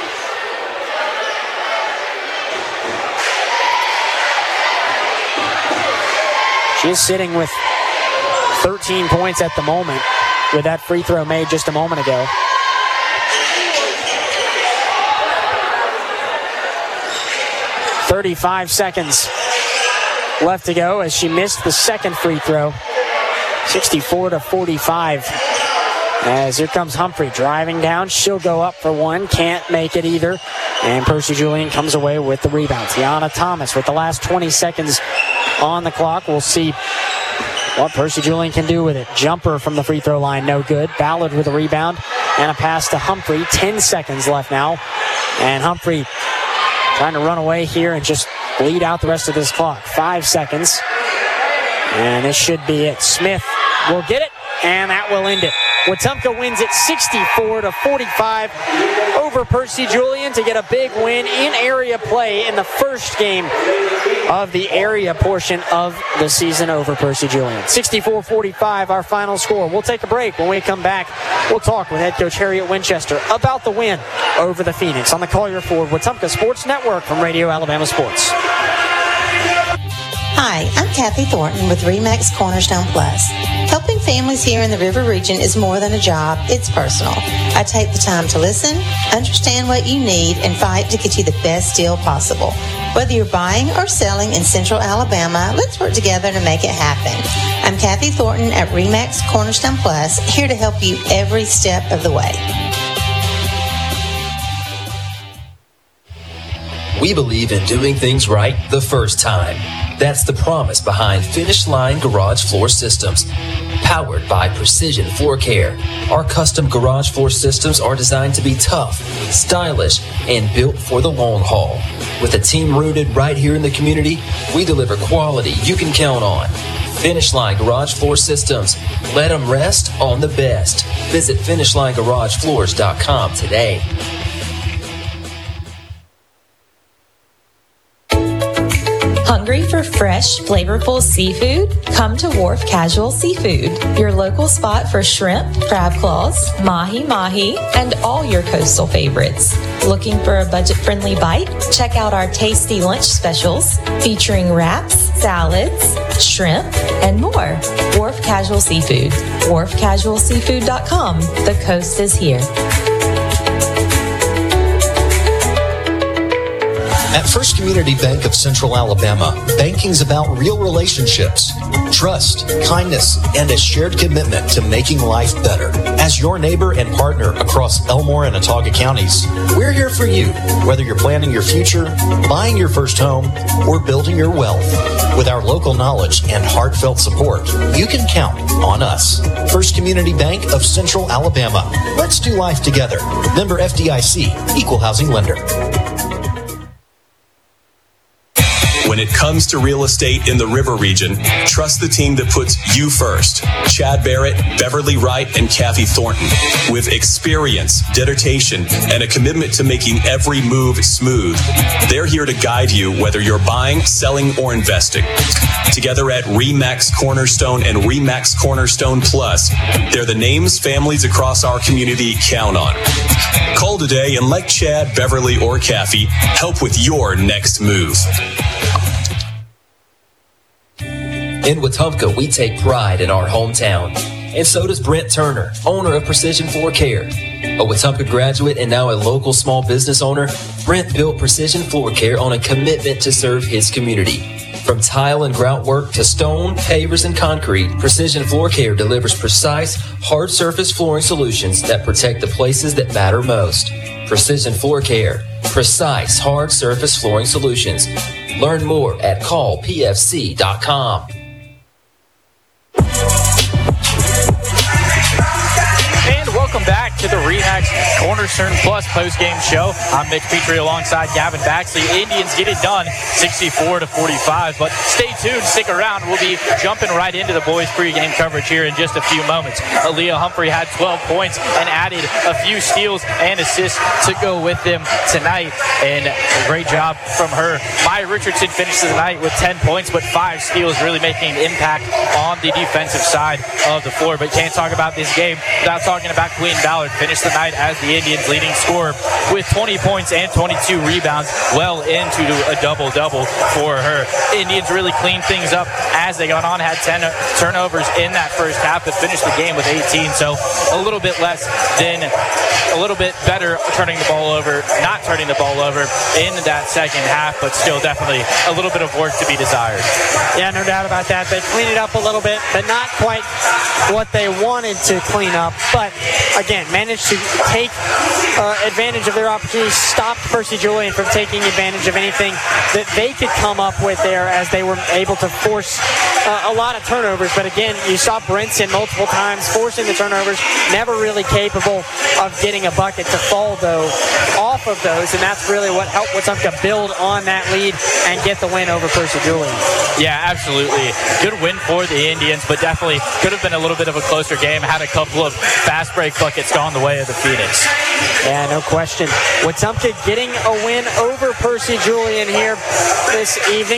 She is sitting with thirteen points at the moment with that free throw made just a moment ago. thirty-five seconds left to go as she missed the second free throw. sixty-four to forty-five. As here comes Humphrey driving down. She'll go up for one. Can't make it either. And Percy Julian comes away with the rebound. Tiana Thomas with the last twenty seconds on the clock. We'll see what Percy Julian can do with it. Jumper from the free throw line, no good. Ballard with a rebound and a pass to Humphrey. ten seconds left now. And Humphrey trying to run away here and just bleed out the rest of this clock. Five seconds. And this should be it. Smith will get it, and that will end it. Wetumpka wins it sixty-four to forty-five over Percy Julian to get a big win in area play in the first game of the area portion of the season over Percy Julian. sixty-four forty-five, our final score. We'll take a break. When we come back, we'll talk with head coach Harriet Winchester about the win over the Phoenix on the Collier Ford Wetumpka Sports Network from Radio Alabama Sports. Hi, I'm Kathy Thornton with RE/MAX Cornerstone Plus. Helping families here in the River Region is more than a job, it's personal. I take the time to listen, understand what you need, and fight to get you the best deal possible. Whether you're buying or selling in Central Alabama, let's work together to make it happen. I'm Kathy Thornton at RE/MAX Cornerstone Plus, here to help you every step of the way. We believe in doing things right the first time. That's the promise behind Finish Line Garage Floor Systems. Powered by Precision Floor Care, our custom garage floor systems are designed to be tough, stylish, and built for the long haul. With a team rooted right here in the community, we deliver quality you can count on. Finish Line Garage Floor Systems. Let them rest on the best. Visit finish line garage floors dot com today. Hungry for fresh, flavorful seafood? Come to Wharf Casual Seafood, your local spot for shrimp, crab claws, mahi-mahi, and all your coastal favorites. Looking for a budget-friendly bite? Check out our tasty lunch specials featuring wraps, salads, shrimp, and more. Wharf Casual Seafood, wharf casual seafood dot com. The coast is here. At First Community Bank of Central Alabama, banking's about real relationships, trust, kindness, and a shared commitment to making life better. As your neighbor and partner across Elmore and Autauga counties, we're here for you, whether you're planning your future, buying your first home, or building your wealth. With our local knowledge and heartfelt support, you can count on us. First Community Bank of Central Alabama. Let's do life together. Member F D I C, Equal Housing Lender. When it comes to real estate in the River region, trust the team that puts you first. Chad Barrett, Beverly Wright, and Kathy Thornton. With experience, dedication, and a commitment to making every move smooth, they're here to guide you whether you're buying, selling, or investing. Together at RE/MAX Cornerstone and RE/MAX Cornerstone Plus, they're the names families across our community count on. Call today and let Chad, Beverly, or Kathy help with your next move. In Wetumpka, we take pride in our hometown. And so does Brent Turner, owner of Precision Floor Care. A Wetumpka graduate and now a local small business owner, Brent built Precision Floor Care on a commitment to serve his community. From tile and grout work to stone, pavers, and concrete, Precision Floor Care delivers precise, hard surface flooring solutions that protect the places that matter most. Precision Floor Care. Precise, hard surface flooring solutions. Learn more at call p f c dot com. Welcome back to the RE/MAX Cornerstone Plus post-game show. I'm Mitch Petrie alongside Gavin Baxley. Indians get it done, sixty-four to forty-five. But stay tuned, stick around. We'll be jumping right into the boys' pregame coverage here in just a few moments. Aaliyah Humphrey had twelve points and added a few steals and assists to go with them tonight. And a great job from her. Maya Richardson finished the night with ten points, but five steals, really making an impact on the defensive side of the floor. But can't talk about this game without talking about Queen Ballard. Finished the night as the Indians' leading scorer with twenty points and twenty-two rebounds, well into a double-double for her. Indians really cleaned things up as they got on, had ten turnovers in that first half, but finished the game with eighteen, so a little bit less than, a little bit better turning the ball over, not turning the ball over in that second half, but still definitely a little bit of work to be desired. Yeah, no doubt about that. They cleaned it up a little bit, but not quite what they wanted to clean up, but again, managed to take uh, advantage of their opportunities, stopped Percy Julian from taking advantage of anything that they could come up with there as they were able to force uh, a lot of turnovers. But again, you saw Brinson multiple times forcing the turnovers, never really capable of getting a bucket to fall, though, off of those, and that's really what helped Wetumpka build on that lead and get the win over Percy Julian. Yeah, absolutely. Good win for the Indians, but definitely could have been a little bit of a closer game. Had a couple of fast break buckets gone the way of the Phoenix. Yeah, no question. Wetumpka getting a win over Percy Julian here this evening.